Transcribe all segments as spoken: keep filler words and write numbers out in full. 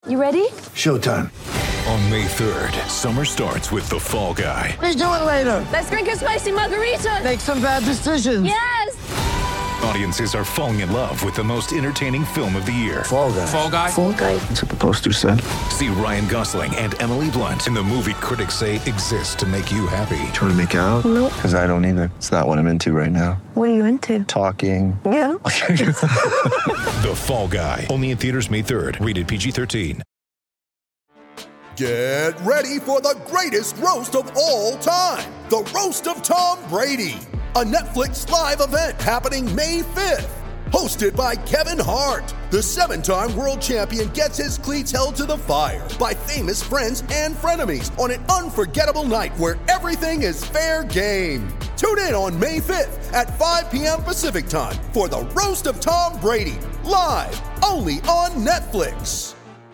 You ready? Showtime. On May third, summer starts with The Fall Guy. Let's do it later. Let's drink a spicy margarita. Make some bad decisions. Yes! Audiences are falling in love with the most entertaining film of the year. Fall Guy. Fall Guy? Fall Guy. That's what the poster said. See Ryan Gosling and Emily Blunt in the movie critics say exists to make you happy. Trying to make it out? Nope. Because I don't either. It's not what I'm into right now. What are you into? Talking. Yeah. The Fall Guy. Only in theaters May third. Rated P G thirteen. Get ready for the greatest roast of all time. The Roast of Tom Brady. A Netflix live event happening May fifth. Hosted by Kevin Hart. The seven-time world champion gets his cleats held to the fire by famous friends and frenemies on an unforgettable night where everything is fair game. Tune in on May fifth at five p.m. Pacific time for the Roast of Tom Brady. Live only on Netflix.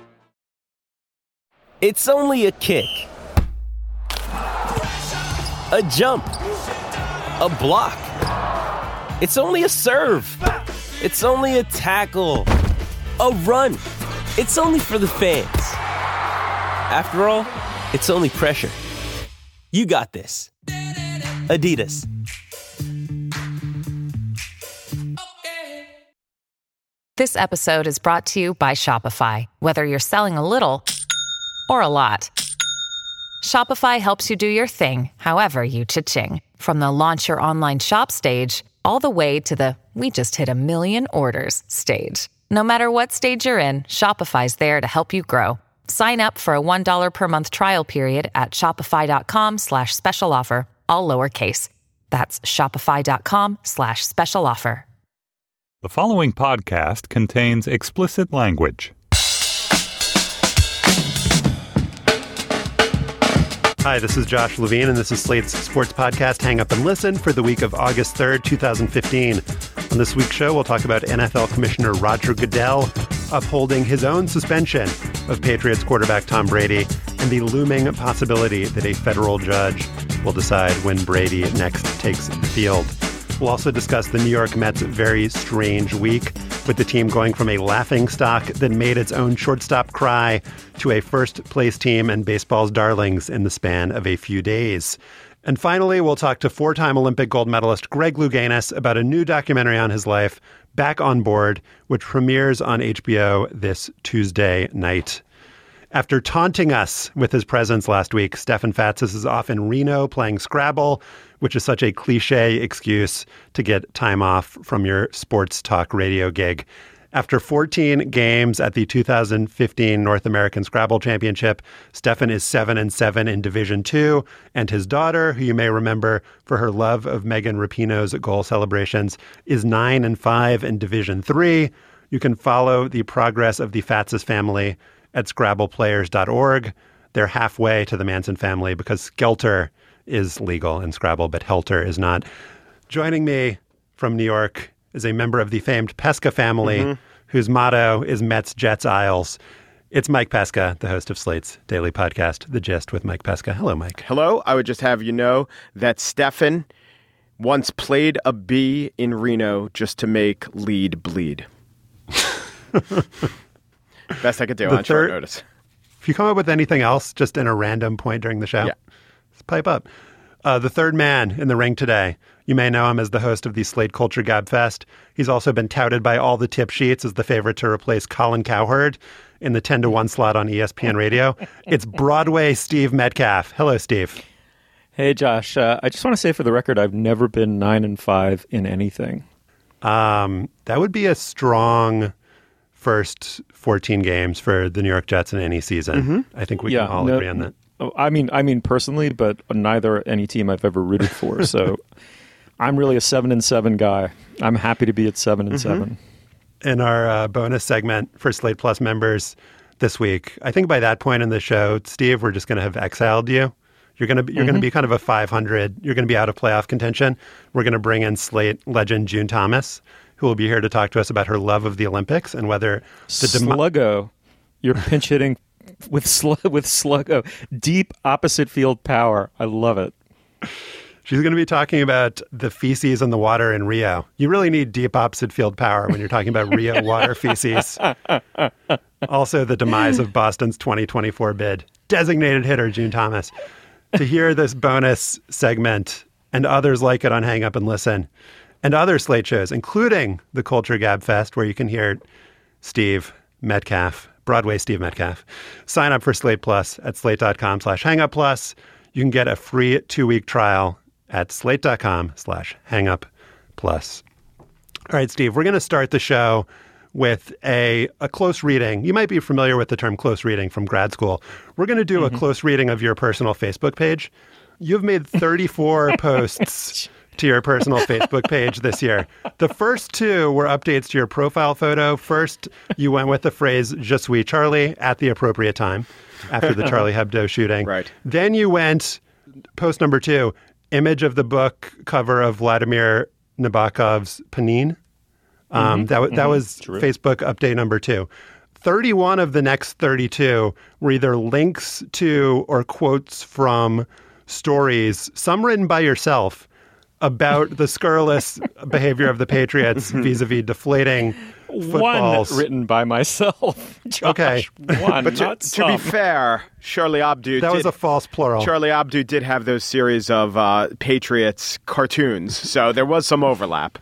It's only a kick, a jump, a block. It's only a serve. It's only a tackle, a run. It's only for the fans. After all, it's only pressure. You got this. Adidas. This episode is brought to you by Shopify. Whether you're selling a little or a lot, Shopify helps you do your thing, however you cha-ching. From the launch your online shop stage, all the way to the we just hit a million orders stage. No matter what stage you're in, Shopify's there to help you grow. Sign up for a one dollar per month trial period at shopify.com slash special offer, all lowercase. That's shopify.com slash special offer. The following podcast contains explicit language. Hi, this is Josh Levine, and this is Slate's sports podcast, Hang Up and Listen, for the week of August third, twenty fifteen. On this week's show, we'll talk about N F L Commissioner Roger Goodell upholding his own suspension of Patriots quarterback Tom Brady and the looming possibility that a federal judge will decide when Brady next takes the field. We'll also discuss the New York Mets' very strange week, with the team going from a laughingstock that made its own shortstop cry to a first-place team and baseball's darlings in the span of a few days. And finally, we'll talk to four-time Olympic gold medalist Greg Louganis about a new documentary on his life, Back on Board, which premieres on H B O this Tuesday night. After taunting us with his presence last week, Stefan Fatsis is off in Reno playing Scrabble, which is such a cliche excuse to get time off from your sports talk radio gig. After fourteen games at the two thousand fifteen North American Scrabble Championship, Stefan is seven and seven in Division Two, and his daughter, who you may remember for her love of Megan Rapinoe's goal celebrations, is nine and five in Division Three. You can follow the progress of the Fatsis family at scrabble players dot org. They're halfway to the Manson family because Skelter is legal in Scrabble, but Helter is not. Joining me from New York is a member of the famed Pesca family, mm-hmm. whose motto is Mets, Jets, Isles. It's Mike Pesca, the host of Slate's daily podcast, The Gist with Mike Pesca. Hello, Mike. Hello. I would just have you know that Stefan once played a bee in Reno just to make lead bleed. Best I could do the on third, short notice. If you come up with anything else just in a random point during the show, yeah. just pipe up. Uh, the third man in the ring today. You may know him as the host of the Slate Culture Gabfest. He's also been touted by all the tip sheets as the favorite to replace Colin Cowherd in the ten to one slot on E S P N Radio. It's Broadway Steve Metcalf. Hello, Steve. Hey, Josh. Uh, I just want to say for the record, I've never been nine and five in anything. Um, that would be a strong first fourteen games for the New York Jets in any season. Mm-hmm. I think we yeah, can all no, agree on that. I mean, I mean personally, but neither any team I've ever rooted for. So I'm really a seven and seven guy. I'm happy to be at seven and mm-hmm. seven. In our uh, bonus segment for Slate Plus members this week, I think by that point in the show, Steve, we're just going to have exiled you. You're going to you're mm-hmm. going to be kind of a five hundred. You're going to be out of playoff contention. We're going to bring in Slate legend June Thomas, who will be here to talk to us about her love of the Olympics and whether the dem- Sluggo, you're pinch hitting with sl- with Sluggo, deep opposite field power. I love it. She's going to be talking about the feces in the water in Rio. You really need deep opposite field power when you're talking about Rio water feces. Also, the demise of Boston's twenty twenty-four bid. Designated hitter June Thomas. To hear this bonus segment and others like it on Hang Up and Listen, and other Slate shows, including the Culture Gab Fest, where you can hear Steve Metcalf, Broadway Steve Metcalf. Sign up for Slate Plus at slate.com slash hangup plus. You can get a free two-week trial at slate.com slash hangup plus. All right, Steve, we're going to start the show with a, a close reading. You might be familiar with the term close reading from grad school. We're going to do mm-hmm. a close reading of your personal Facebook page. You've made thirty-four posts to your personal Facebook page this year. The first two were updates to your profile photo. First, you went with the phrase "Je suis Charlie" at the appropriate time after the Charlie Hebdo shooting. Right. Then you went, post number two, image of the book cover of Vladimir Nabokov's Panine. Um, mm-hmm. That, that mm-hmm. was True. Facebook update number two. thirty-one of the next thirty-two were either links to or quotes from stories, some written by yourself, about the scurrilous behavior of the Patriots vis-a-vis deflating footballs. One written by myself. Josh, okay. One, but to, not to be some. fair, Charlie Abdo That did, was a false plural. Charlie Abdo did have those series of uh, Patriots cartoons, so there was some overlap.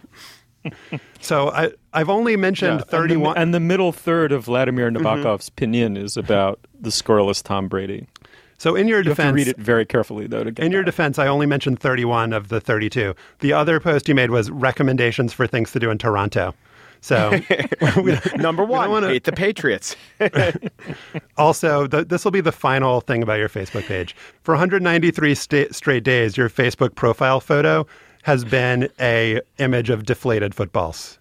So I, I've only mentioned Yeah, thirty-one. And the, and the middle third of Vladimir Nabokov's mm-hmm. Pinion is about the scurrilous Tom Brady. So in your you defense, have to read it very carefully, though. To get in your that. defense, I only mentioned thirty-one of the thirty-two. The other post you made was recommendations for things to do in Toronto. So we, number one, wanna... hate the Patriots. Also, the, this will be the final thing about your Facebook page. For one hundred ninety-three sta- straight days, your Facebook profile photo has been a image of deflated footballs.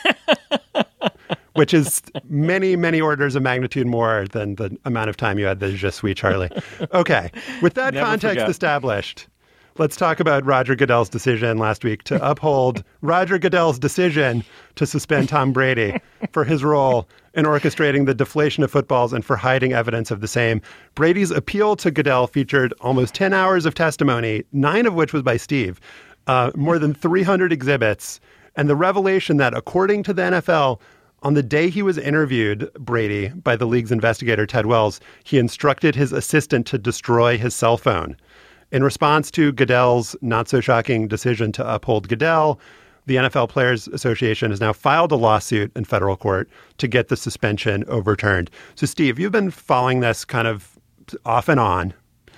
Which is many, many orders of magnitude more than the amount of time you had the Je suis Charlie. Okay, with that Never context forget. established, let's talk about Roger Goodell's decision last week to uphold Roger Goodell's decision to suspend Tom Brady for his role in orchestrating the deflation of footballs and for hiding evidence of the same. Brady's appeal to Goodell featured almost ten hours of testimony, nine of which was by Steve, uh, more than three hundred exhibits, and the revelation that, according to the N F L, on the day he was interviewed, Brady, by the league's investigator, Ted Wells, he instructed his assistant to destroy his cell phone. In response to Goodell's not-so-shocking decision to uphold Goodell, the N F L Players Association has now filed a lawsuit in federal court to get the suspension overturned. So, Steve, you've been following this kind of off and on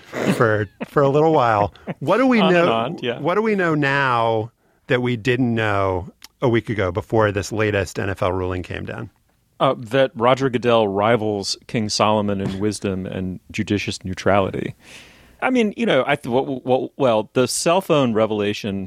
for for a little while. What do we on know? And on, yeah. What do we know now that we didn't know a week ago before this latest N F L ruling came down? Uh, that Roger Goodell rivals King Solomon in wisdom and judicious neutrality. I mean, you know, I th- well, well, well, the cell phone revelation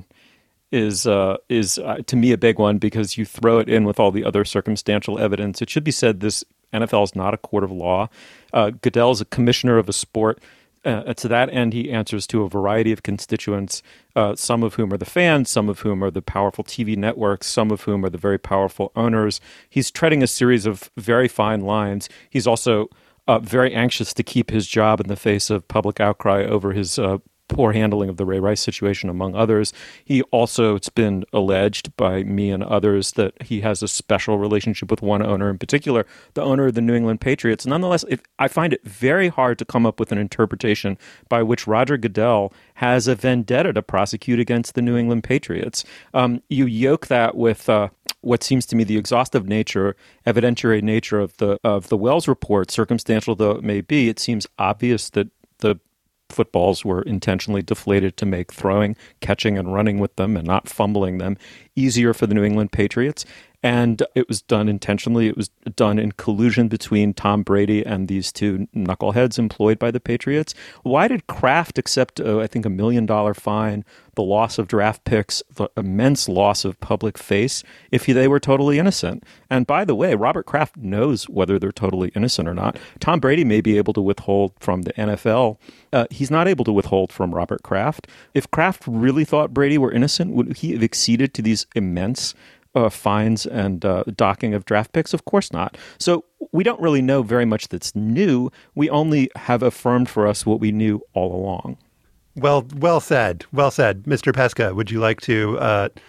is uh, is uh, to me a big one because you throw it in with all the other circumstantial evidence. It should be said this N F L is not a court of law. Uh, Goodell is a commissioner of a sport. Uh, to that end, he answers to a variety of constituents, uh, some of whom are the fans, some of whom are the powerful T V networks, some of whom are the very powerful owners. He's treading a series of very fine lines. He's also uh, very anxious to keep his job in the face of public outcry over his uh, poor handling of the Ray Rice situation, among others. He also, it's been alleged by me and others that he has a special relationship with one owner in particular, the owner of the New England Patriots. Nonetheless, if, I find it very hard to come up with an interpretation by which Roger Goodell has a vendetta to prosecute against the New England Patriots. Um, you yoke that with uh, what seems to me the exhaustive nature, evidentiary nature of the of the Wells report, circumstantial though it may be. It seems obvious that the footballs were intentionally deflated to make throwing, catching, and running with them and not fumbling them easier for the New England Patriots. And it was done intentionally. It was done in collusion between Tom Brady and these two knuckleheads employed by the Patriots. Why did Kraft accept, uh, I think, a million dollar fine, the loss of draft picks, the immense loss of public face, if he, they were totally innocent? And by the way, Robert Kraft knows whether they're totally innocent or not. Tom Brady may be able to withhold from the N F L. Uh, he's not able to withhold from Robert Kraft. If Kraft really thought Brady were innocent, would he have acceded to these immense Uh, fines and uh, docking of draft picks? Of course not. So we don't really know very much that's new. We only have affirmed for us what we knew all along. Well, well said. Well said. Mister Pesca, would you like to uh,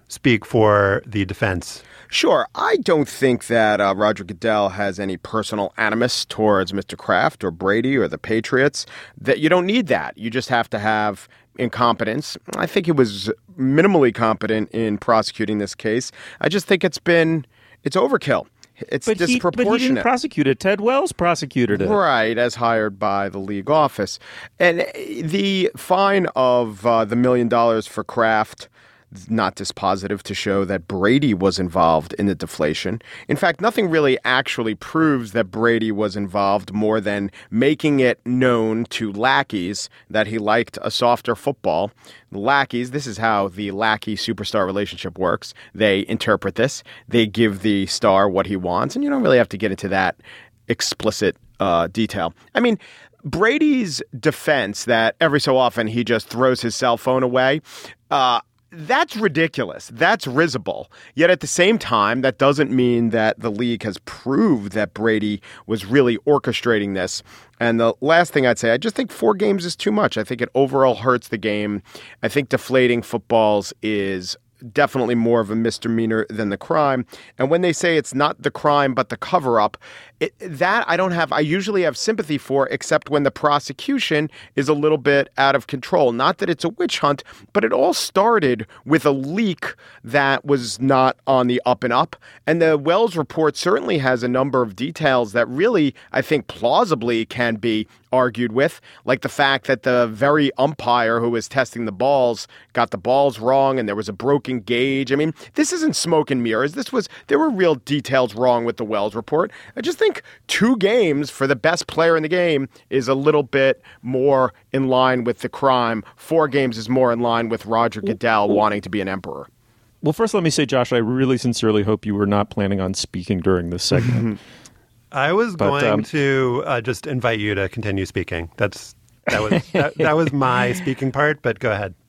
speak for the defense. Sure. I don't think that uh, Roger Goodell has any personal animus towards Mister Kraft or Brady or the Patriots. That you don't need that. You just have to have incompetence. I think he was minimally competent in prosecuting this case. I just think it's been, it's overkill. It's but disproportionate. He, but he didn't prosecute it. Ted Wells prosecuted it. Right, as hired by the league office. And the fine of uh, the million dollars for Kraft, not dispositive to show that Brady was involved in the deflation. In fact, nothing really actually proves that Brady was involved more than making it known to lackeys that he liked a softer football. The lackeys, this is how the lackey superstar relationship works. They interpret this. They give the star what he wants, and you don't really have to get into that explicit uh, detail. I mean, Brady's defense that every so often he just throws his cell phone away, uh, that's ridiculous. That's risible. Yet at the same time, that doesn't mean that the league has proved that Brady was really orchestrating this. And the last thing I'd say, I just think four games is too much. I think it overall hurts the game. I think deflating footballs is definitely more of a misdemeanor than the crime. And when they say it's not the crime but the cover-up, it, that I don't have, I usually have sympathy for, except when the prosecution is a little bit out of control. Not that it's a witch hunt, but it all started with a leak that was not on the up and up. And the Wells report certainly has a number of details that really, I think, plausibly can be argued with, like the fact that the very umpire who was testing the balls got the balls wrong and there was a broken gauge. I mean, this isn't smoke and mirrors. This was, there were real details wrong with the Wells report. I just think two games for the best player in the game is a little bit more in line with the crime. Four games is more in line with Roger Goodell wanting to be an emperor. Well, first let me say, Josh, I really sincerely hope you were not planning on speaking during this segment. I was But, going um, to uh, just invite you to continue speaking. That's that was that, that was my speaking part. But go ahead,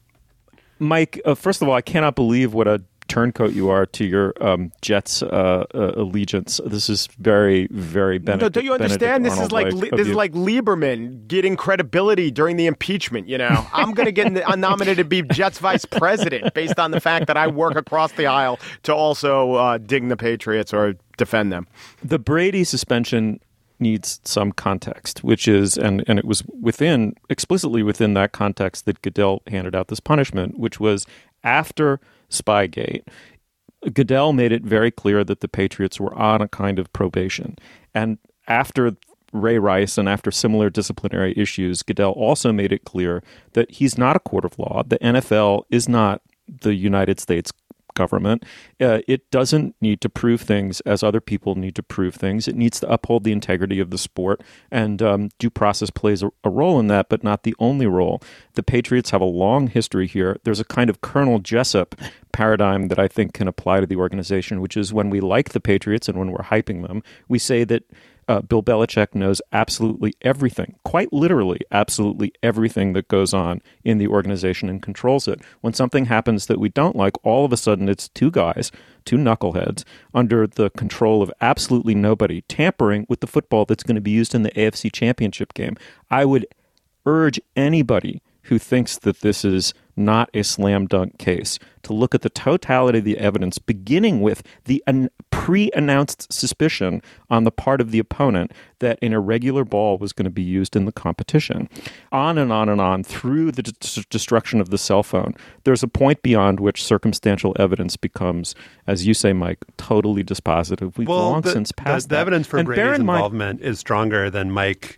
Mike. Uh, first of all, I cannot believe what a turncoat you are to your um, Jets uh, uh, allegiance. This is very, very Benedict. No, don't you understand? This is like Arnold-like this of is you. like Lieberman getting credibility during the impeachment. You know, I'm going to get nominated to be Jets vice president based on the fact that I work across the aisle to also uh, ding the Patriots or defend them. The Brady suspension needs some context, which is, and, and it was within, explicitly within that context that Goodell handed out this punishment, which was after Spygate. Goodell made it very clear that the Patriots were on a kind of probation. And after Ray Rice and after similar disciplinary issues, Goodell also made it clear that he's not a court of law. The N F L is not the United States government. Uh, it doesn't need to prove things as other people need to prove things. It needs to uphold the integrity of the sport, and um, due process plays a, a role in that, but not the only role. The Patriots have a long history here. There's a kind of Colonel Jessup paradigm that I think can apply to the organization, which is when we like the Patriots and when we're hyping them, we say that Uh, Bill Belichick knows absolutely everything, quite literally absolutely everything that goes on in the organization and controls it. When something happens that we don't like, all of a sudden it's two guys, two knuckleheads, under the control of absolutely nobody, tampering with the football that's going to be used in the A F C Championship game. I would urge anybody who thinks that this is not a slam dunk case to look at the totality of the evidence, beginning with the un- pre-announced suspicion on the part of the opponent that an irregular ball was going to be used in the competition. On and on and on through the d- destruction of the cell phone. There's a point beyond which circumstantial evidence becomes, as you say, Mike, totally dispositive. We've well, long the, since passed the, the that. evidence for And bear Brady's in mind- involvement is stronger than Mike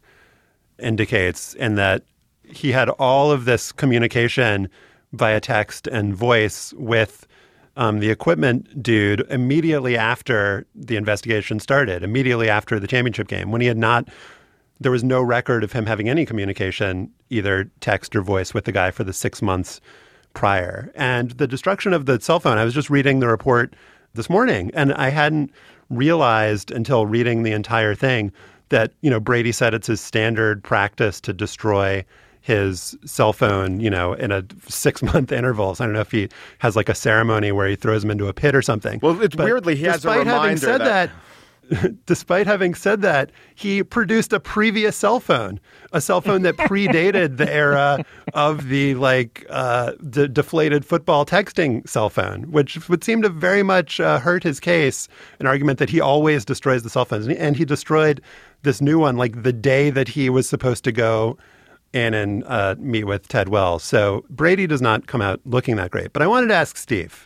indicates, in that he had all of this communication via text and voice with um, the equipment dude immediately after the investigation started, immediately after the championship game, when he had not, there was no record of him having any communication, either text or voice, with the guy for the six months prior. And the destruction of the cell phone, I was just reading the report this morning, and I hadn't realized until reading the entire thing that, you know, Brady said it's his standard practice to destroy his cell phone, you know, in a six-month intervals. I don't know if he has like a ceremony where he throws him into a pit or something. Well, it's but weirdly he has a despite reminder having said that, that, despite having said that, he produced a previous cell phone, a cell phone that predated the era of the like uh, de- deflated football texting cell phone, which would seem to very much uh, hurt his case, an argument that he always destroys the cell phones. And he destroyed this new one like the day that he was supposed to go in and uh, meet with Ted Wells. So Brady does not come out looking that great. But I wanted to ask Steve,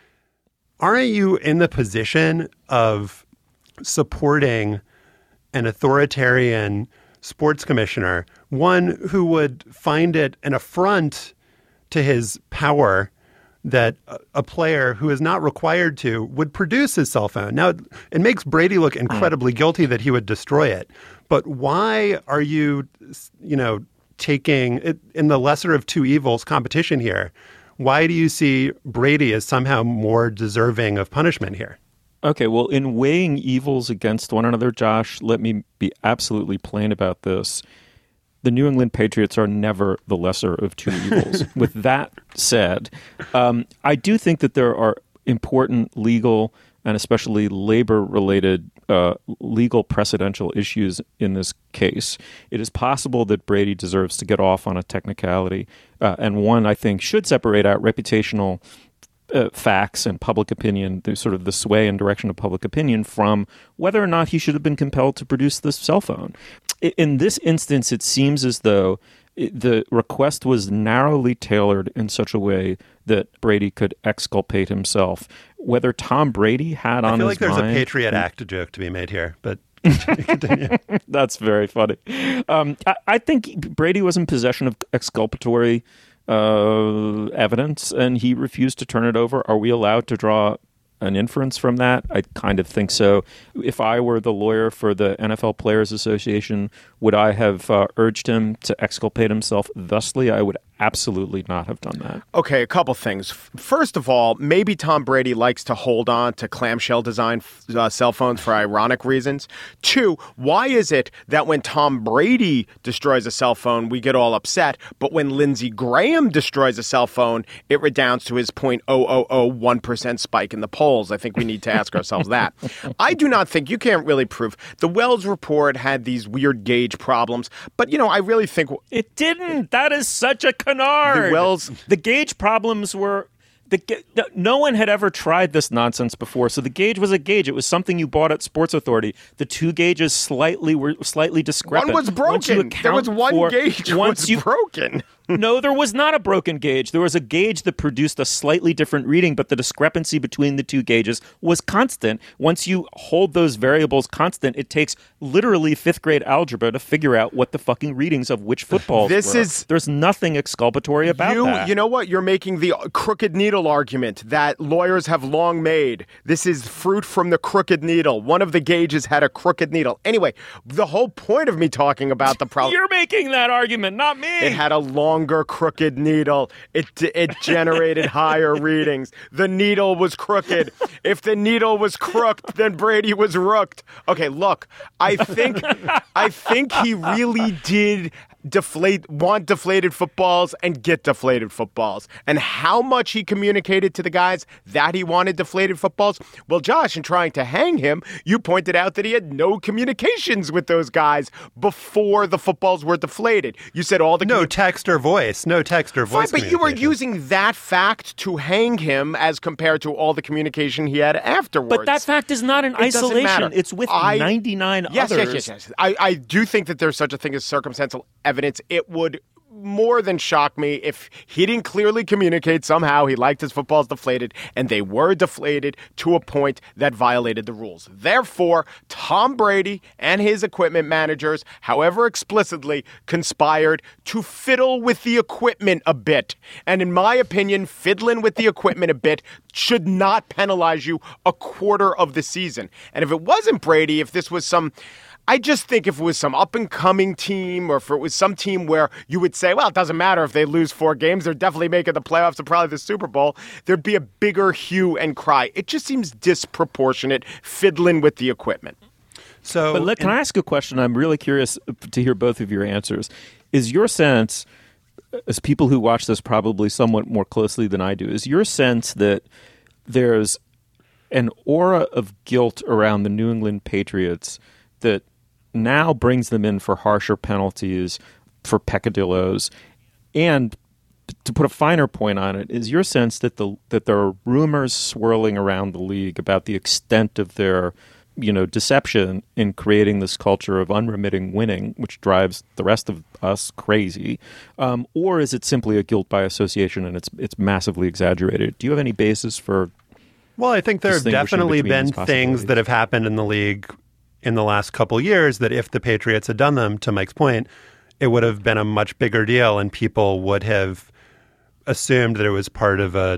aren't you in the position of supporting an authoritarian sports commissioner, one who would find it an affront to his power that a player who is not required to would produce his cell phone? Now, it makes Brady look incredibly guilty that he would destroy it. But why are you, you know, taking it in the lesser of two evils competition here? Why do you see Brady as somehow more deserving of punishment here? Okay, well, in weighing evils against one another, Josh, let me be absolutely plain about this. The New England Patriots are never the lesser of two evils. With that said, um, I do think that there are important legal and especially labor-related uh, legal precedential issues in this case. It is possible that Brady deserves to get off on a technicality, uh, and one, I think, should separate out reputational Uh, facts and public opinion, the sort of the sway and direction of public opinion, from whether or not he should have been compelled to produce this cell phone. In this instance, it seems as though it, the request was narrowly tailored in such a way that Brady could exculpate himself. Whether Tom Brady had on his mind... I feel like there's mind, a Patriot Act joke to be made here, but... continue. That's very funny. Um, I, I think Brady was in possession of exculpatory uh, evidence, and he refused to turn it over. Are we allowed to draw an inference from that? I kind of think so. If I were the lawyer for the N F L Players Association, would I have uh, urged him to exculpate himself thusly? I would absolutely not have done that. Okay, a couple things. First of all, maybe Tom Brady likes to hold on to clamshell design uh, cell phones for ironic reasons. Two, why is it that when Tom Brady destroys a cell phone, we get all upset, but when Lindsey Graham destroys a cell phone, it redounds to his zero point zero zero zero one percent spike in the polls? I think we need to ask ourselves that. I do not think, you can't really prove, the Wells report had these weird gauge problems, but, you know, I really think... It didn't. That is such a canard. The Wells... The gauge problems were... The, no one had ever tried this nonsense before, so the gauge was a gauge. It was something you bought at Sports Authority. The two gauges slightly were slightly discrepant. One was broken. There was one for, gauge once was you, broken. No, there was not a broken gauge. There was a gauge that produced a slightly different reading, but the discrepancy between the two gauges was constant. Once you hold those variables constant, it takes literally fifth grade algebra to figure out what the fucking readings of which footballs this were. Is, There's nothing exculpatory about you, that. You know what? You're making the crooked needle argument that lawyers have long made. This is fruit from the crooked needle. One of the gauges had a crooked needle. Anyway, the whole point of me talking about the problem... You're making that argument, not me. It had a longer crooked needle. It it generated higher readings. The needle was crooked. If the needle was crooked, then Brady was rooked. Okay, look, I think I think he really did deflate want deflated footballs and get deflated footballs. And how much he communicated to the guys that he wanted deflated footballs? Well, Josh, in trying to hang him, you pointed out that he had no communications with those guys before the footballs were deflated. You said all the no commu- text or voice, no text or voice. Fine, but you were using that fact to hang him as compared to all the communication he had afterwards. But that fact is not in it isolation. It's with I, ninety-nine yes, others. Yes, yes, yes. I, I do think that there's such a thing as circumstantial evidence. It would more than shock me if he didn't clearly communicate somehow he liked his footballs deflated, and they were deflated to a point that violated the rules. Therefore, Tom Brady and his equipment managers, however explicitly, conspired to fiddle with the equipment a bit. And in my opinion, fiddling with the equipment a bit should not penalize you a quarter of the season. And if it wasn't Brady, if this was some... I just think if it was some up-and-coming team, or if it was some team where you would say, well, it doesn't matter if they lose four games, they're definitely making the playoffs and probably the Super Bowl, there'd be a bigger hue and cry. It just seems disproportionate, fiddling with the equipment. So, but let, can I ask a question? I'm really curious to hear both of your answers. Is your sense, as people who watch this probably somewhat more closely than I do, is your sense that there's an aura of guilt around the New England Patriots that now brings them in for harsher penalties for peccadillos. And to put a finer point on it, is your sense that the that there are rumors swirling around the league about the extent of their, you know, deception in creating this culture of unremitting winning, which drives the rest of us crazy, um, or is it simply a guilt by association and it's it's massively exaggerated? Do you have any basis for? Well, I think there have definitely been things that have happened in the league in the last couple of years that if the Patriots had done them, to Mike's point, it would have been a much bigger deal and people would have assumed that it was part of a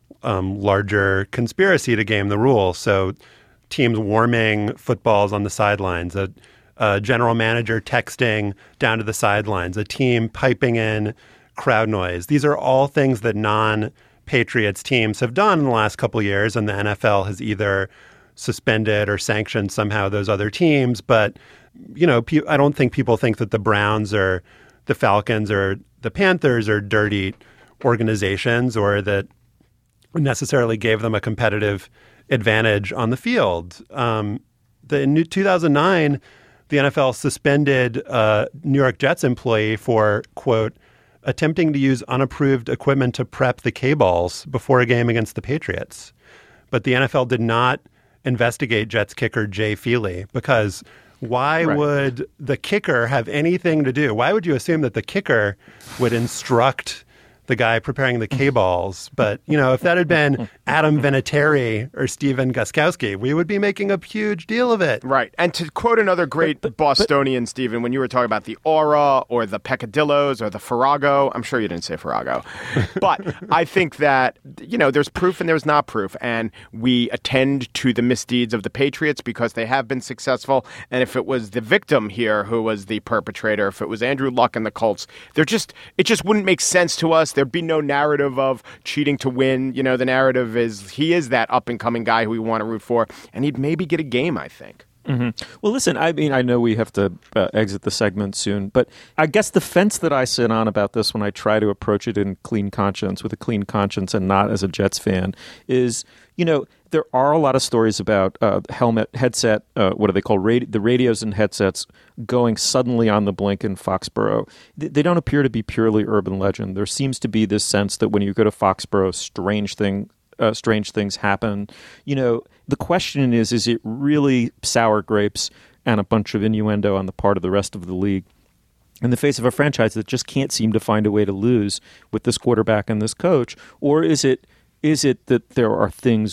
um, larger conspiracy to game the rules. So teams warming footballs on the sidelines, a, a general manager texting down to the sidelines, a team piping in crowd noise. These are all things that non-Patriots teams have done in the last couple of years, and the N F L has either suspended or sanctioned somehow those other teams. But, you know, pe- I don't think people think that the Browns or the Falcons or the Panthers are dirty organizations or that necessarily gave them a competitive advantage on the field. Um, the, in two thousand nine, the N F L suspended a New York Jets employee for, quote, attempting to use unapproved equipment to prep the K-balls before a game against the Patriots. But the N F L did not investigate Jets kicker Jay Feely because why right. would the kicker have anything to do? Why would you assume that the kicker would instruct the guy preparing the K-balls? But, you know, if that had been Adam Vinatieri or Steven Gostkowski, we would be making a huge deal of it. Right. And to quote another great but, but, Bostonian, but, Stephen, when you were talking about the aura or the peccadillos or the farrago, I'm sure you didn't say farrago, but I think that, you know, there's proof and there's not proof. And we attend to the misdeeds of the Patriots because they have been successful. And if it was the victim here who was the perpetrator, if it was Andrew Luck and the Colts, they're just, it just wouldn't make sense to us. There'd be no narrative of cheating to win. You know, the narrative is he is that up-and-coming guy who we want to root for, and he'd maybe get a game, I think. Mm-hmm. Well, listen, I mean, I know we have to uh, exit the segment soon, but I guess the fence that I sit on about this when I try to approach it in clean conscience, with a clean conscience and not as a Jets fan, is, you know, there are a lot of stories about uh, helmet, headset, uh, what are they called, Radi- the radios and headsets going suddenly on the blink in Foxborough. They, they don't appear to be purely urban legend. There seems to be this sense that when you go to Foxborough, strange thing Uh, strange things happen. You know, the question is, is it really sour grapes and a bunch of innuendo on the part of the rest of the league in the face of a franchise that just can't seem to find a way to lose with this quarterback and this coach? Or is it is it that there are things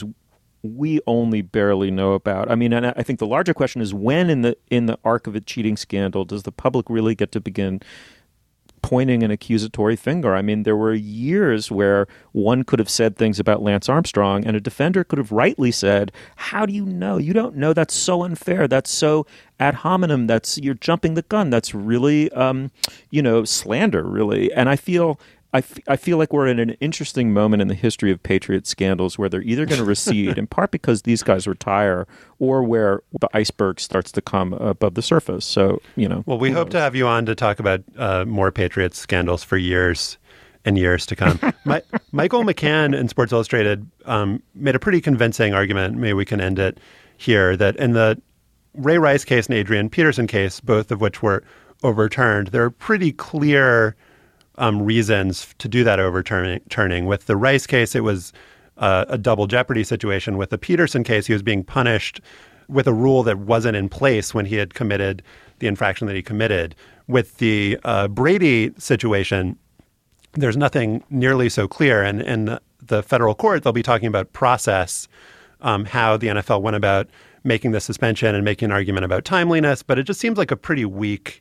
we only barely know about? I mean, and I think the larger question is, when in the in the arc of a cheating scandal does the public really get to begin pointing an accusatory finger? I mean, there were years where one could have said things about Lance Armstrong and a defender could have rightly said, how do you know? You don't know. That's so unfair. That's so ad hominem. That's, you're jumping the gun. That's really, um, you know, slander, really. And I feel... I, f- I feel like we're in an interesting moment in the history of Patriot scandals where they're either going to recede, in part because these guys retire, or where the iceberg starts to come above the surface. So, you know. Well, we hope knows? to have you on to talk about uh, more Patriot scandals for years and years to come. My, Michael McCann in Sports Illustrated um, made a pretty convincing argument, maybe we can end it here, that in the Ray Rice case and Adrian Peterson case, both of which were overturned, there are pretty clear Um, reasons to do that overturning. Turning. With the Rice case, it was uh, a double jeopardy situation. With the Peterson case, he was being punished with a rule that wasn't in place when he had committed the infraction that he committed. With the uh, Brady situation, there's nothing nearly so clear. And in the federal court, they'll be talking about process, um, how the N F L went about making the suspension and making an argument about timeliness. But it just seems like a pretty weak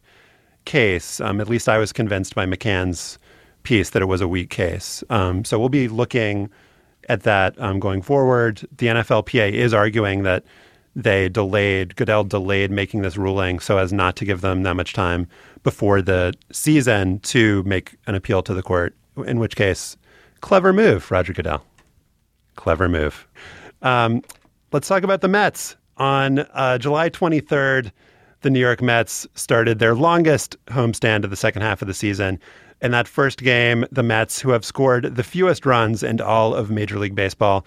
case. Um, at least I was convinced by McCann's piece that it was a weak case. Um, so we'll be looking at that um, going forward. The N F L P A is arguing that they delayed, Goodell delayed making this ruling so as not to give them that much time before the season to make an appeal to the court, in which case, clever move, Roger Goodell. Clever move. Um, let's talk about the Mets. On uh, July twenty-third, the New York Mets started their longest homestand of the second half of the season. In that first game, the Mets, who have scored the fewest runs in all of Major League Baseball,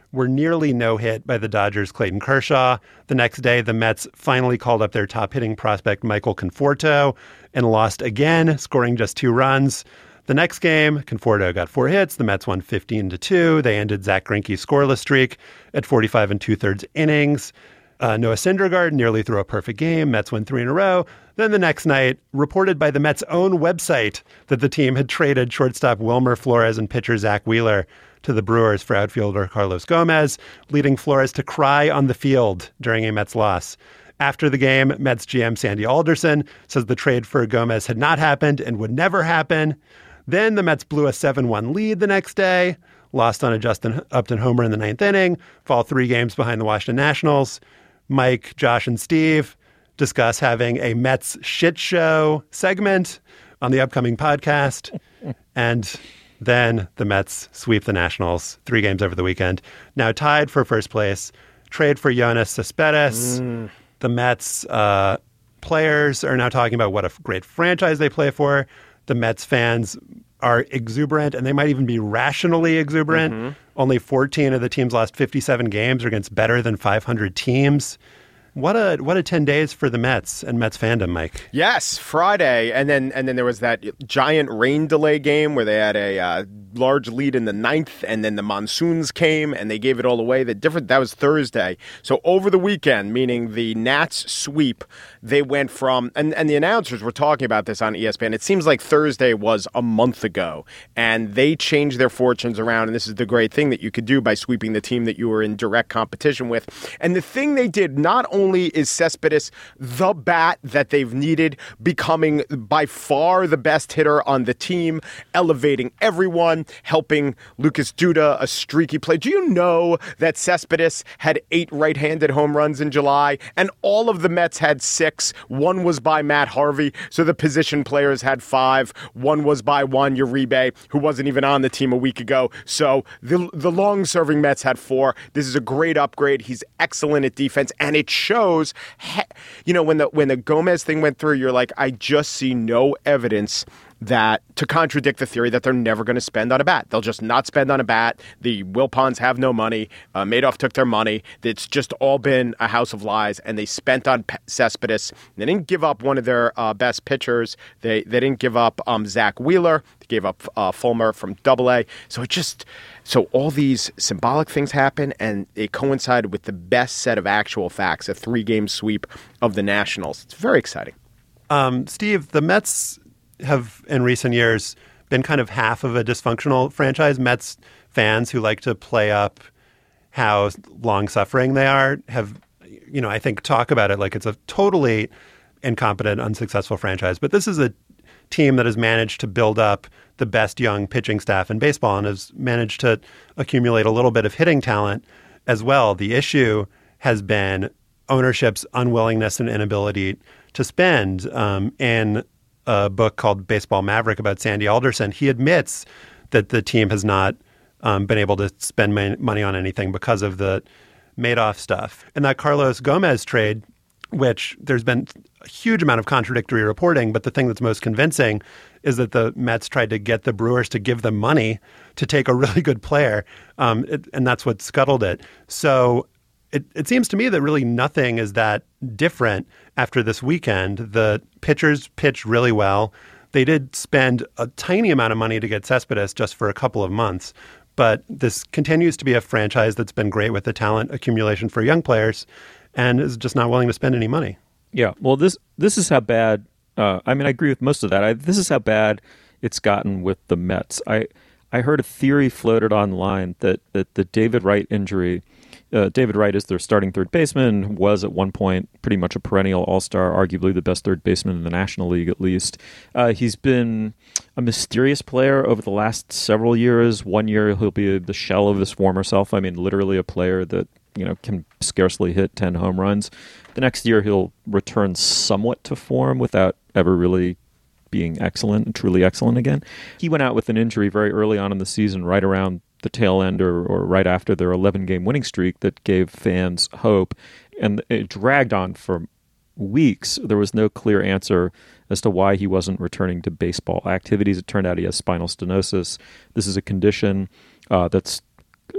were nearly no-hit by the Dodgers' Clayton Kershaw. The next day, the Mets finally called up their top hitting prospect, Michael Conforto, and lost again, scoring just two runs. The next game, Conforto got four hits. The Mets won fifteen to two. They ended Zach Greinke's scoreless streak at forty-five and two-thirds innings. Uh, Noah Syndergaard nearly threw a perfect game. Mets win three in a row. Then the next night, reported by the Mets' own website that the team had traded shortstop Wilmer Flores and pitcher Zach Wheeler to the Brewers for outfielder Carlos Gomez, leading Flores to cry on the field during a Mets loss. After the game, Mets G M Sandy Alderson says the trade for Gomez had not happened and would never happen. Then the Mets blew a seven one lead the next day, lost on a Justin Upton homer in the ninth inning, fall three games behind the Washington Nationals. Mike, Josh, and Steve discuss having a Mets shit show segment on the upcoming podcast. And then the Mets sweep the Nationals three games over the weekend. Now tied for first place. Trade for Yoenis Cespedes. Mm. The Mets uh, players are now talking about what a great franchise they play for. The Mets fans are exuberant, and they might even be rationally exuberant. Mm-hmm. Only fourteen of the team's last fifty-seven games are against better than five hundred teams. What a what a ten days for the Mets and Mets fandom, Mike. Yes, Friday, and then and then there was that giant rain delay game where they had a uh, large lead in the ninth, and then the monsoons came and they gave it all away. The different that was Thursday. So over the weekend, meaning the Nats sweep, they went from and, and the announcers were talking about this on E S P N. It seems like Thursday was a month ago, and they changed their fortunes around. And this is the great thing that you could do by sweeping the team that you were in direct competition with. And the thing they did not only Only is Cespedes the bat that they've needed, becoming by far the best hitter on the team, elevating everyone, helping Lucas Duda, a streaky play. Do you know that Cespedes had eight right-handed home runs in July, and all of the Mets had six? One was by Matt Harvey, so the position players had five. One was by Juan Uribe, who wasn't even on the team a week ago. So the the long-serving Mets had four. This is a great upgrade. He's excellent at defense, and it shows, you know, when the when the Gomez thing went through, you're like, I just see no evidence that to contradict the theory that they're never going to spend on a bat. They'll just not spend on a bat. The Wilpons have no money. Uh, Madoff took their money. It's just all been a house of lies, and they spent on P- Cespedes. They didn't give up one of their uh, best pitchers. They they didn't give up um, Zach Wheeler. They gave up uh, Fulmer from Double A. So it just so all these symbolic things happen, and it coincided with the best set of actual facts, a three-game sweep of the Nationals. It's very exciting. Um, Steve, the Mets have in recent years been kind of half of a dysfunctional franchise. Mets fans who like to play up how long-suffering they are have, you know, I think talk about it like it's a totally incompetent, unsuccessful franchise. But this is a team that has managed to build up the best young pitching staff in baseball and has managed to accumulate a little bit of hitting talent as well. The issue has been ownership's unwillingness and inability to spend. Um, in a book called Baseball Maverick about Sandy Alderson, he admits that the team has not um, been able to spend money on anything because of the Madoff stuff. And that Carlos Gomez trade, which there's been a huge amount of contradictory reporting, but the thing that's most convincing is that the Mets tried to get the Brewers to give them money to take a really good player, um, it, and that's what scuttled it. So It, it seems to me that really nothing is that different after this weekend. The pitchers pitched really well. They did spend a tiny amount of money to get Cespedes just for a couple of months. But this continues to be a franchise that's been great with the talent accumulation for young players and is just not willing to spend any money. Yeah, well, this this is how bad, uh, I mean, I agree with most of that. I, this is how bad it's gotten with the Mets. I, I heard a theory floated online that, that the David Wright injury Uh, David Wright is their starting third baseman, was at one point pretty much a perennial all-star, arguably the best third baseman in the National League at least. Uh, he's been a mysterious player over the last several years. One year he'll be the shell of his former self. I mean, literally a player that, you know, can scarcely hit ten home runs. The next year he'll return somewhat to form without ever really being excellent and truly excellent again. He went out with an injury very early on in the season, right around the tail end or, or right after their eleven-game winning streak that gave fans hope. And it dragged on for weeks. There was no clear answer as to why he wasn't returning to baseball activities. It turned out he has spinal stenosis. This is a condition uh, that's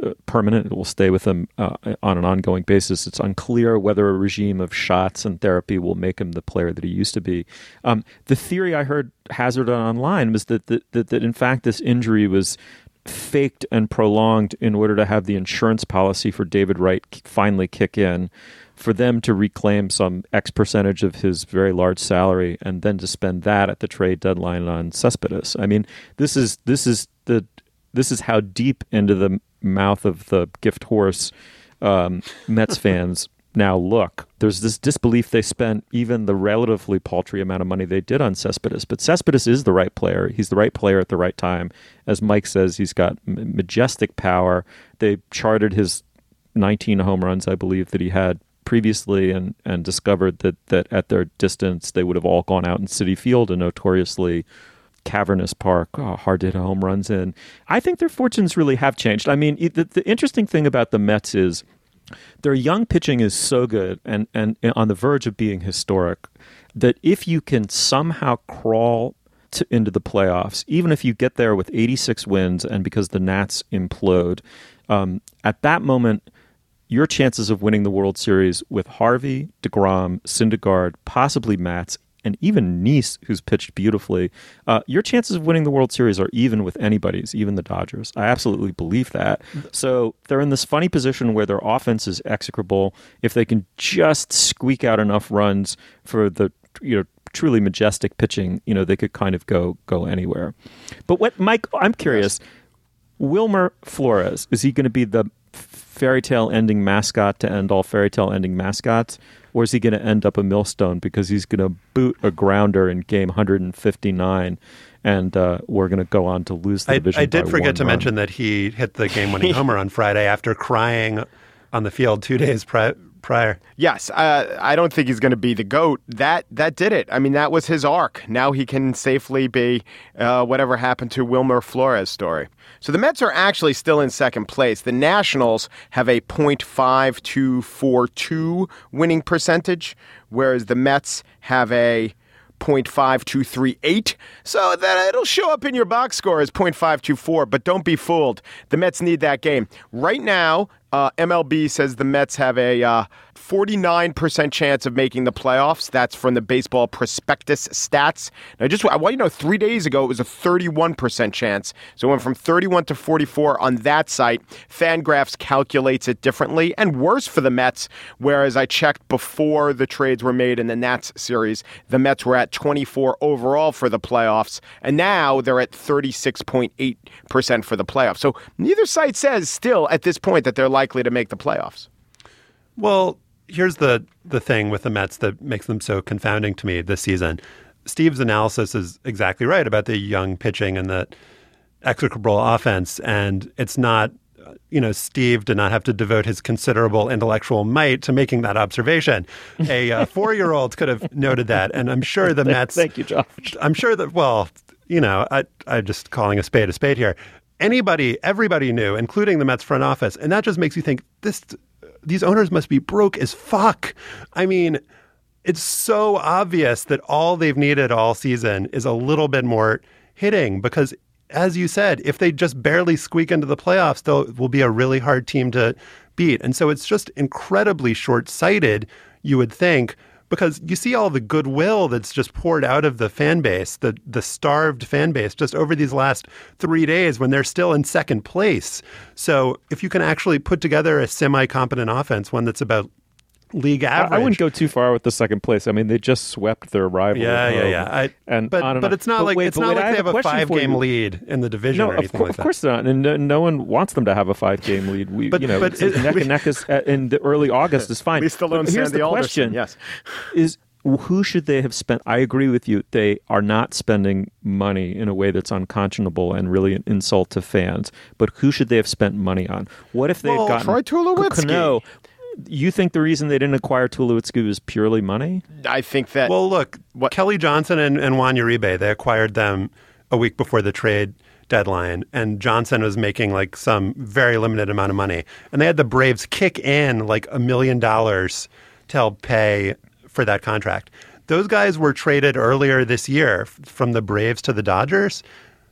uh, permanent. It will stay with him uh, on an ongoing basis. It's unclear whether a regime of shots and therapy will make him the player that he used to be. Um, the theory I heard hazarded online was that, that, that, that in fact this injury was faked and prolonged in order to have the insurance policy for David Wright finally kick in, for them to reclaim some X percentage of his very large salary, and then to spend that at the trade deadline on Cespedes. I mean, this is this is the this is how deep into the mouth of the gift horse um, Mets fans now look. There's this disbelief they spent even the relatively paltry amount of money they did on Cespedes. But Cespedes is the right player. He's the right player at the right time. As Mike says, he's got m- majestic power. They charted his nineteen home runs, I believe, that he had previously, and, and discovered that, that at their distance, they would have all gone out in Citi Field, a notoriously cavernous park, oh, hard to hit home runs in. I think their fortunes really have changed. I mean, the, the interesting thing about the Mets is their young pitching is so good and, and on the verge of being historic that if you can somehow crawl to, into the playoffs, even if you get there with eighty-six wins and because the Nats implode, um, at that moment, your chances of winning the World Series with Harvey, DeGrom, Syndergaard, possibly Matz, and even Neese, who's pitched beautifully, uh, your chances of winning the World Series are even with anybody's, even the Dodgers. I absolutely believe that. So they're in this funny position where their offense is execrable. If they can just squeak out enough runs for the, you know, truly majestic pitching, you know, they could kind of go go anywhere. But what, Mike, I'm curious, Wilmer Flores, is he going to be the fairy tale ending mascot to end all fairy tale ending mascots? Or is he going to end up a millstone because he's going to boot a grounder in game one hundred fifty-nine, and uh, we're going to go on to lose the division? I, I did by forget to run. mention that he hit the game-winning homer on Friday after crying on the field two days pri- prior. Yes, uh, I don't think he's going to be the GOAT. That that did it. I mean, that was his arc. Now he can safely be uh, whatever happened to Wilmer Flores story. So the Mets are actually still in second place. The Nationals have a point five two four two winning percentage, whereas the Mets have a point five two three eight. So that it'll show up in your box score as point five two four, but don't be fooled. The Mets need that game. Right now, uh, M L B says the Mets have a uh, forty-nine percent chance of making the playoffs. That's from the Baseball Prospectus stats. Now, just I want you to know, three days ago, it was a thirty-one percent chance. So it went from thirty-one to forty-four on that site. Fangraphs calculates it differently and worse for the Mets, whereas I checked before the trades were made in the Nats series, the Mets were at twenty-four overall for the playoffs, and now they're at thirty-six point eight percent for the playoffs. So neither site says still at this point that they're likely to make the playoffs. Well, here's the, the thing with the Mets that makes them so confounding to me this season. Steve's analysis is exactly right about the young pitching and the execrable offense. And it's not, you know, Steve did not have to devote his considerable intellectual might to making that observation. A uh, four-year-old could have noted that. And I'm sure the Mets... Thank you, Josh. I'm sure that, well, you know, I, I'm just calling a spade a spade here. Anybody, everybody knew, including the Mets front office. And that just makes you think, this... these owners must be broke as fuck. I mean, it's so obvious that all they've needed all season is a little bit more hitting because, as you said, if they just barely squeak into the playoffs, they will be a really hard team to beat. And so it's just incredibly short-sighted, you would think, because you see all the goodwill that's just poured out of the fan base, the the starved fan base, just over these last three days when they're still in second place. So if you can actually put together a semi-competent offense, one that's about league average. I, I wouldn't go too far with the second place. I mean, they just swept their rival. Yeah, yeah, yeah. I, and but on and but on. it's not but like wait, it's not wait, like they have a five-game lead in the division no, or anything of, co- like that. Of course not, and no, no one wants them to have a five-game lead. We, but, you know, but it, neck and neck is, uh, in the early August is fine. We still don't But here's Sandy the Alderson. question: Yes, is who should they have spent? I agree with you. They are not spending money in a way that's unconscionable and really an insult to fans. But who should they have spent money on? What if they've well, gotten Troy Tulowitzki? Cano? You think the reason they didn't acquire Tulowitzki was purely money? I think that... Well, look, what? Kelly Johnson and, and Juan Uribe, they acquired them a week before the trade deadline, and Johnson was making like some very limited amount of money. And they had the Braves kick in like a million dollars to help pay for that contract. Those guys were traded earlier this year from the Braves to the Dodgers.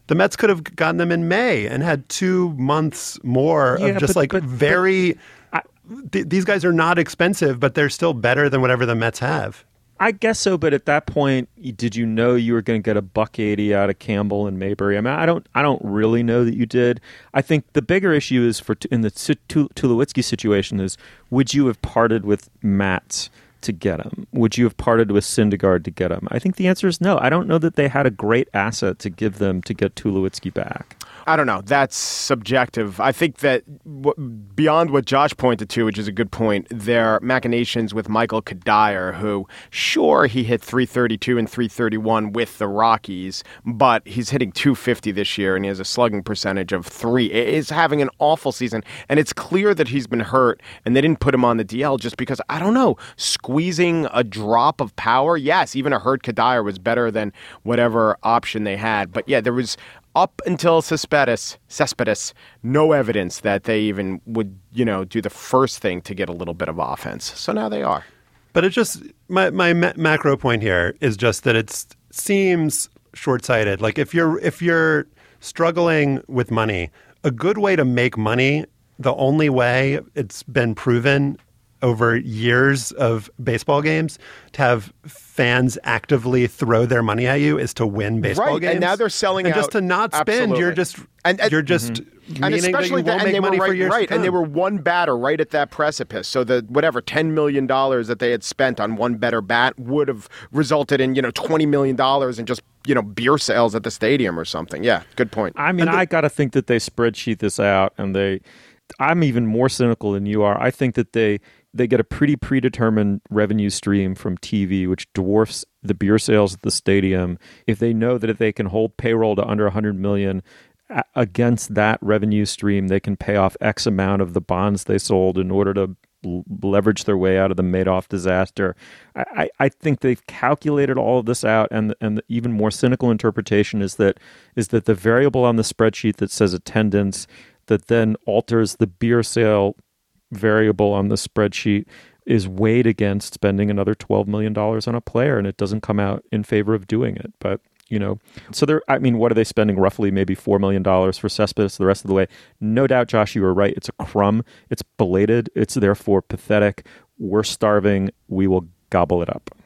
The Mets could have gotten them in May and had two months more Yeah, of just but- like but- very. but th- these guys are not expensive, but they're still better than whatever the Mets have. I guess so, but at that point, did you know you were going to get a buck eighty out of Campbell and Mayberry? I mean, I don't, I don't really know that you did. I think the bigger issue is for in the Tulowitzki situation is would you have parted with Matz to get him? Would you have parted with Syndergaard to get him? I think the answer is no. I don't know that they had a great asset to give them to get Tulowitzki back. I don't know. That's subjective. I think that w- beyond what Josh pointed to, which is a good point, there are machinations with Michael Kadire, who, sure, he hit three thirty-two and three thirty-one with the Rockies, but he's hitting two fifty this year, and he has a slugging percentage of three. Is having an awful season, and it's clear that he's been hurt, and they didn't put him on the D L just because, I don't know, squeezing a drop of power. Yes, even a hurt Kadire was better than whatever option they had. But yeah, there was... Up until Cespedes, Cespedes, no evidence that they even would, you know, do the first thing to get a little bit of offense. So now they are. But it just, my, my ma- macro point here is just that it seems short-sighted. Like if you're if you're struggling with money, a good way to make money, the only way it's been proven over years of baseball games to have fans actively throw their money at you is to win baseball right. games. And now they're selling and out. just to not spend, Absolutely. you're just and, and, you're just mm-hmm. and meaning especially that you won't the, make and they money were right, for years right. to come. And they were one batter right at that precipice. So the whatever ten million dollars that they had spent on one better bat would have resulted in, you know, twenty million dollars in just, you know, beer sales at the stadium or something. Yeah, good point. I mean, the, I got to think that they spreadsheet this out, and they. I'm even more cynical than you are. I think that they they get a pretty predetermined revenue stream from T V, which dwarfs the beer sales at the stadium. If they know that if they can hold payroll to under one hundred million dollars against that revenue stream, they can pay off X amount of the bonds they sold in order to l- leverage their way out of the Madoff disaster. I, I, I think they've calculated all of this out, and and the even more cynical interpretation is that is that the variable on the spreadsheet that says attendance that then alters the beer sale variable on the spreadsheet is weighed against spending another twelve million dollars on a player, and it doesn't come out in favor of doing it. But, you know, so they're, I mean, what are they spending? Roughly maybe four million dollars for Cespedes the rest of the way. No doubt, Josh, you were right. It's a crumb. It's belated. It's therefore pathetic. We're starving. We will gobble it up.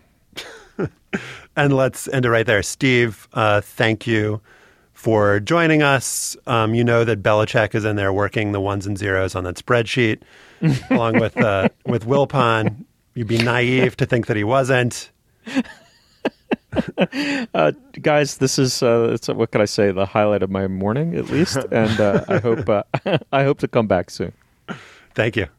And let's end it right there. Steve, uh, thank you for joining us. Um, you know that Belichick is in there working the ones and zeros on that spreadsheet, along with uh, with Wilpon. You'd be naive to think that he wasn't. uh, guys, this is uh, it's, what can I say? The highlight of my morning, at least, and uh, I hope uh, I hope to come back soon. Thank you.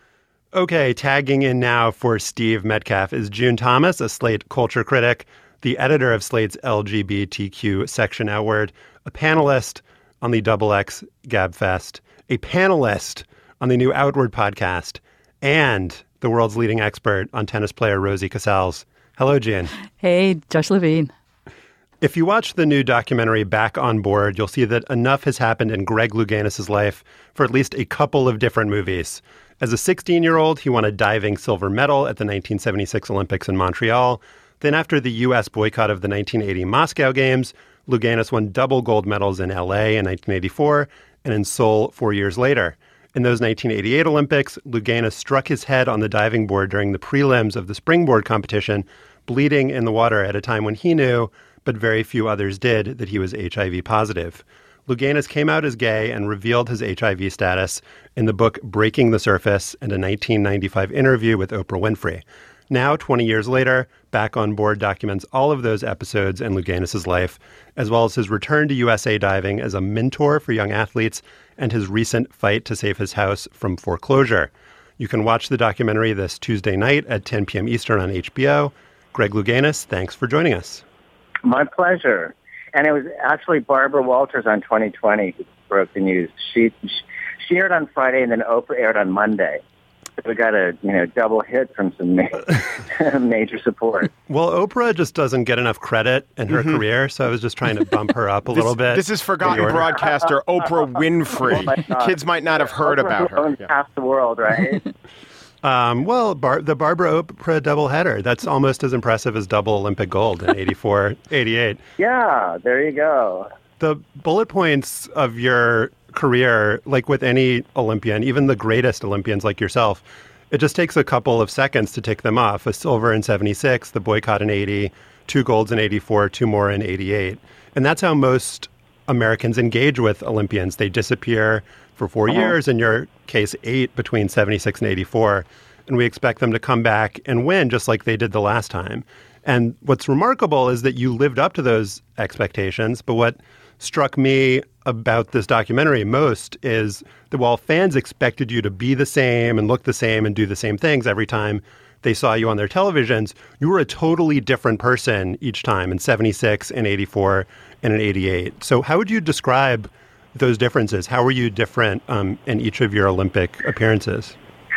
Okay, tagging in now for Steve Metcalf is June Thomas, a Slate culture critic, the editor of Slate's L G B T Q section Outward, a panelist on the Double X Gabfest, a panelist on the new Outward podcast, and the world's leading expert on tennis player Rosie Casals. Hello, June. Hey, Josh Levine. If you watch the new documentary Back on Board, you'll see that enough has happened in Greg Louganis' life for at least a couple of different movies. As a sixteen-year-old, he won a diving silver medal at the nineteen seventy-six Olympics in Montreal. Then after the U S boycott of the nineteen eighty Moscow Games, Louganis won double gold medals in L A in nineteen eighty-four and in Seoul four years later. In those nineteen eighty-eight Olympics, Louganis struck his head on the diving board during the prelims of the springboard competition, bleeding in the water at a time when he knew, but very few others did, that he was H I V positive. Louganis came out as gay and revealed his H I V status in the book Breaking the Surface and a nineteen ninety-five interview with Oprah Winfrey. Now, twenty years later, Back on Board documents all of those episodes in Louganis' life, as well as his return to U S A diving as a mentor for young athletes and his recent fight to save his house from foreclosure. You can watch the documentary this Tuesday night at ten p.m. Eastern on H B O. Greg Louganis, thanks for joining us. My pleasure. And it was actually Barbara Walters on twenty twenty who broke the news. She she aired on Friday, and then Oprah aired on Monday. So we got a you know double hit from some ma- major support. Well, Oprah just doesn't get enough credit in her mm-hmm. career, so I was just trying to bump her up a this, little bit. This is forgotten broadcaster Oprah Winfrey. Oh Kids might not have heard Oprah about her. Owns yeah. half the world, right? Um, well, Bar- the Barbara Oprah doubleheader, that's almost as impressive as double Olympic gold in eighty-four, eighty-eight. Yeah, there you go. the bullet points of your career, like with any Olympian, even the greatest Olympians like yourself, it just takes a couple of seconds to tick them off. A silver in seventy-six, the boycott in eighty, two golds in eighty-four, two more in eighty-eight. And that's how most Americans engage with Olympians. They disappear for four uh-huh. years, in your case, eight between seventy-six and eighty-four. And we expect them to come back and win just like they did the last time. And what's remarkable is that you lived up to those expectations. But what struck me about this documentary most is that while fans expected you to be the same and look the same and do the same things every time they saw you on their televisions, you were a totally different person each time in seventy-six and eighty-four and in eighty-eight. So how would you describe those differences? How were you different um, in each of your Olympic appearances?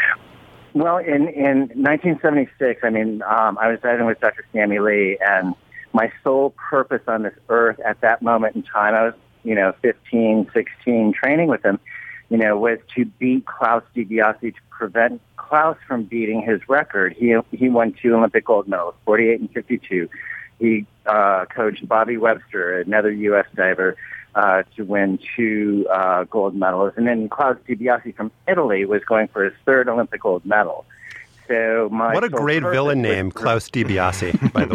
Well, in, in nineteen seventy-six, I mean, um, I was diving with Doctor Sammy Lee, and my sole purpose on this earth at that moment in time, I was, you know, fifteen, sixteen, training with him, you know, was to beat Klaus DiBiase, to prevent Klaus from beating his record. He he won two Olympic gold medals, forty-eight and fifty-two. He uh, coached Bobby Webster, another U S diver, uh, to win two uh, gold medals. And then Klaus DiBiase from Italy was going for his third Olympic gold medal. So my what a great villain name, Klaus DiBiase, by the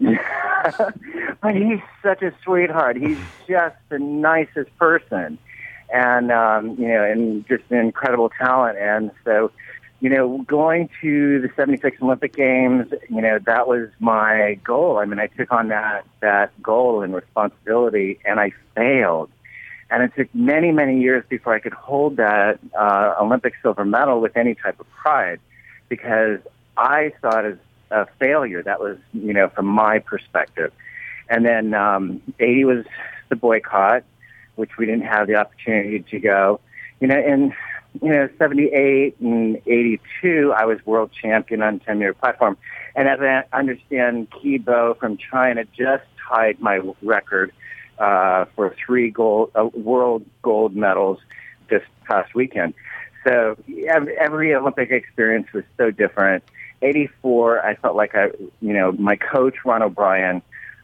way. But he's such a sweetheart. He's just the nicest person, and um, you know, and just an incredible talent. And so, you know, going to the seventy-six Olympic Games, you know, that was my goal. I mean, I took on that that goal and responsibility, and I failed. And it took many, many years before I could hold that uh, Olympic silver medal with any type of pride, because I saw it as a failure. That was, you know, from my perspective. And then um, eighty was the boycott, which we didn't have the opportunity to go. You know, in you know seventy-eight and eighty-two, I was world champion on ten-meter platform. And as I understand, Kibo from China just tied my record uh, for three gold uh, world gold medals this past weekend. So every, every Olympic experience was so different. eighty-four, I felt like I, you know, my coach Ron O'Brien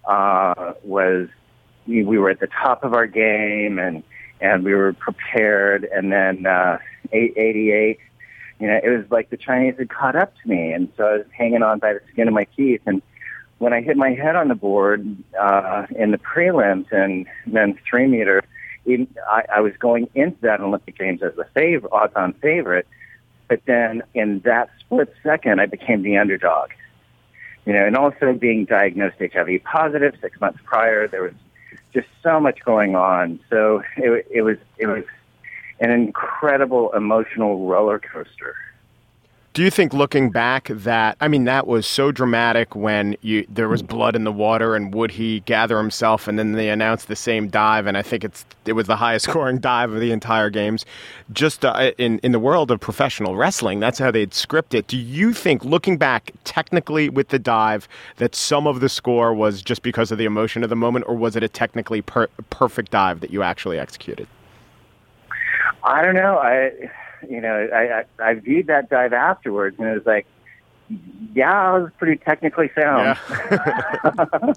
uh, was. We, we were at the top of our game, and and we were prepared. And then uh, eighty-eight, you know, it was like the Chinese had caught up to me, and so I was hanging on by the skin of my teeth. And when I hit my head on the board uh, in the prelims and men's three meter. Even, I, I was going into that Olympic Games as a favorite, odds-on favorite, but then in that split second, I became the underdog. You know, and also being diagnosed H I V positive six months prior, there was just so much going on. So it, it was it was an incredible emotional roller coaster. Do you think, looking back, that, I mean, that was so dramatic when you there was blood in the water and would he gather himself, and then they announced the same dive, and I think it's it was the highest scoring dive of the entire games. Just uh, in, in the world of professional wrestling, that's how they'd script it. Do you think, looking back technically with the dive, that some of the score was just because of the emotion of the moment, or was it a technically per- perfect dive that you actually executed? I don't know. I... You know, I, I I viewed that dive afterwards, and it was like, yeah, I was pretty technically sound. Yeah.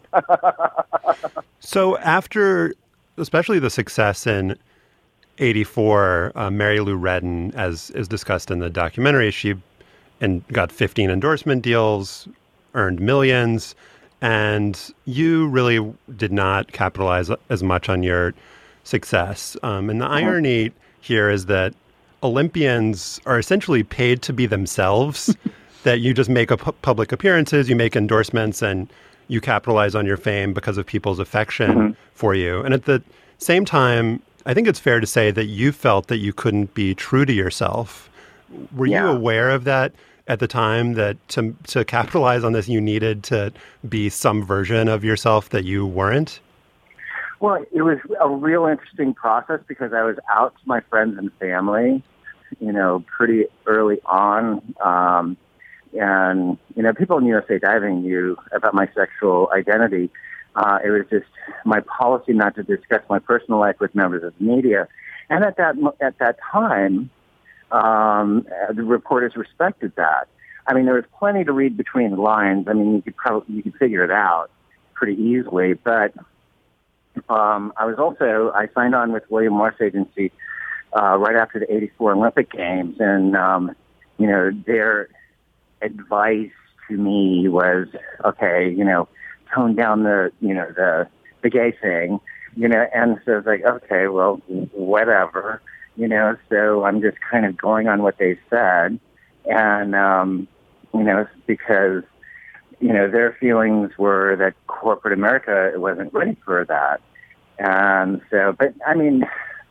So after, especially the success in eighty-four, uh, Mary Lou Retton, as is discussed in the documentary, she and got fifteen endorsement deals, earned millions, and you really did not capitalize as much on your success. Um, and the irony here is that Olympians are essentially paid to be themselves, that you just make a pu- public appearances, you make endorsements, and you capitalize on your fame because of people's affection mm-hmm. for you. And at the same time, I think it's fair to say that you felt that you couldn't be true to yourself. Were yeah. you aware of that at the time, that to to capitalize on this, you needed to be some version of yourself that you weren't? Well, it was a real interesting process because I was out to my friends and family, you know, pretty early on. Um, and, you know, people in U S A Diving knew about my sexual identity. Uh, it was just my policy not to discuss my personal life with members of the media. And at that at that time, um, the reporters respected that. I mean, there was plenty to read between the lines. I mean, you could probably you could figure it out pretty easily, but um, I was also, I signed on with William Morris Agency uh, right after the eighty-four Olympic Games. And, um, you know, their advice to me was, okay, you know, tone down the, you know, the, the gay thing, you know, and so I was like, okay, well, whatever, you know, so I'm just kind of going on what they said. And, um, you know, because, you know, their feelings were that corporate America wasn't ready for that. And so, but I mean,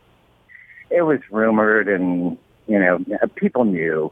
it was rumored and, you know, people knew.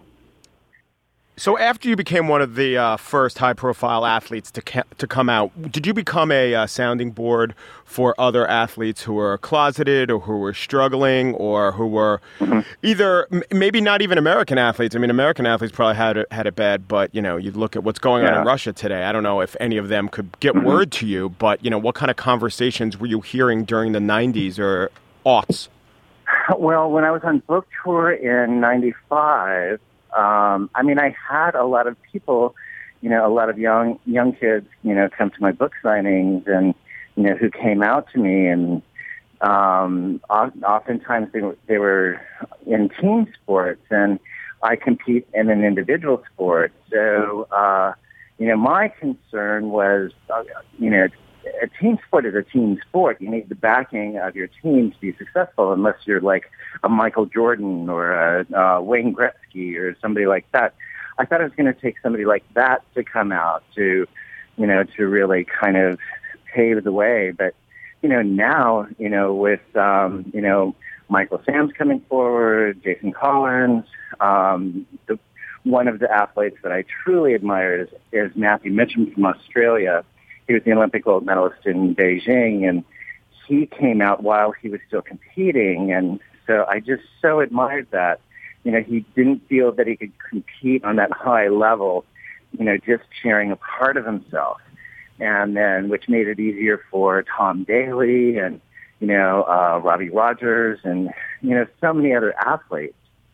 So after you became one of the uh, first high-profile athletes to ca- to come out, did you become a uh, sounding board for other athletes who were closeted or who were struggling or who were mm-hmm. either m- maybe not even American athletes? I mean, American athletes probably had it, had it bad, but, you know, you look at what's going yeah. on in Russia today. I don't know if any of them could get mm-hmm. word to you, but, you know, what kind of conversations were you hearing during the nineties or aughts? Well, when I was on book tour in ninety-five, Um, I mean, I had a lot of people, you know, a lot of young young kids, you know, come to my book signings and, you know, who came out to me. And um, oftentimes they were, they were in team sports, and I compete in an individual sport. So, uh, you know, my concern was, uh, you know, a team sport is a team sport. You need the backing of your team to be successful, unless you're like a Michael Jordan or a uh, Wayne Gretzky or somebody like that. I thought it was going to take somebody like that to come out to, you know, to really kind of pave the way. But, you know, now, you know, with, um, you know, Michael Sam's coming forward, Jason Collins, um, the, one of the athletes that I truly admire is, is Matthew Mitchum from Australia. He was the Olympic gold medalist in Beijing, and he came out while he was still competing. And so I just so admired that. You know, he didn't feel that he could compete on that high level, you know, just sharing a part of himself. And then, which made it easier for Tom Daley and, you know, uh, Robbie Rogers and, you know, so many other athletes.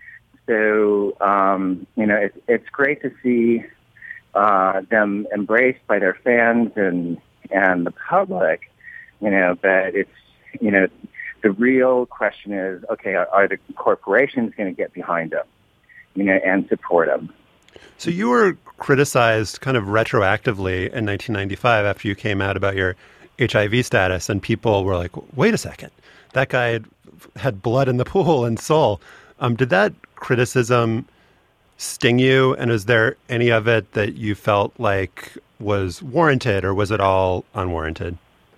So, um, you know, it's, it's great to see Uh, them embraced by their fans and and the public, you know, but it's, you know, the real question is, okay, are, are the corporations going to get behind them, you know, and support them? So you were criticized kind of retroactively in nineteen ninety-five after you came out about your H I V status, and people were like, wait a second, that guy had, had blood in the pool and soul. Um, did that criticism sting you, and is there any of it that you felt like was warranted, or was it all unwarranted?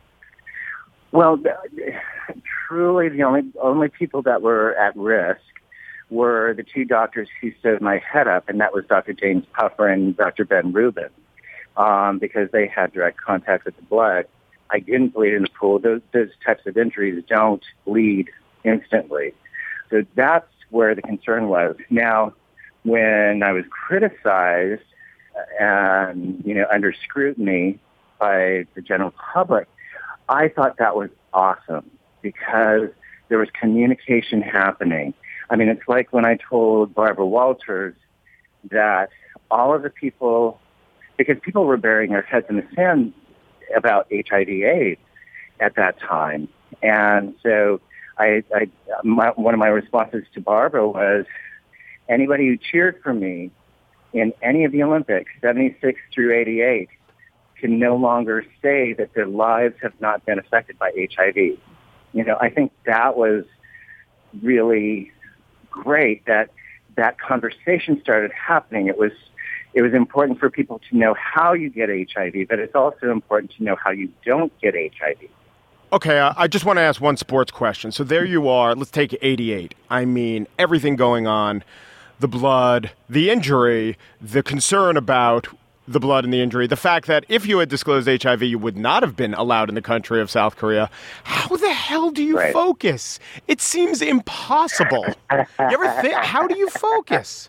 Well, truly the only only people that were at risk were the two doctors who sewed my head up, and that was Doctor James Puffer and Doctor Ben Rubin, um, because they had direct contact with the blood. I didn't bleed in the pool. Those, those types of injuries don't bleed instantly. So that's where the concern was. Now, when I was criticized and, you know, under scrutiny by the general public, I thought that was awesome because there was communication happening. I mean, it's like when I told Barbara Walters that all of the people, because people were burying their heads in the sand about H I V AIDS at that time. And so I, I my, one of my responses to Barbara was, anybody who cheered for me in any of the Olympics, seventy-six through eighty-eight, can no longer say that their lives have not been affected by H I V. You know, I think that was really great that that conversation started happening. It was it was important for people to know how you get H I V, but it's also important to know how you don't get H I V. Okay, uh, I just want to ask one sports question. So there you are. Let's take eighty-eight. I mean, everything going on. The blood, the injury, the concern about the blood and the injury, the fact that if you had disclosed H I V, you would not have been allowed in the country of South Korea. How the hell do you right. focus? It seems impossible. You ever think, how do you focus?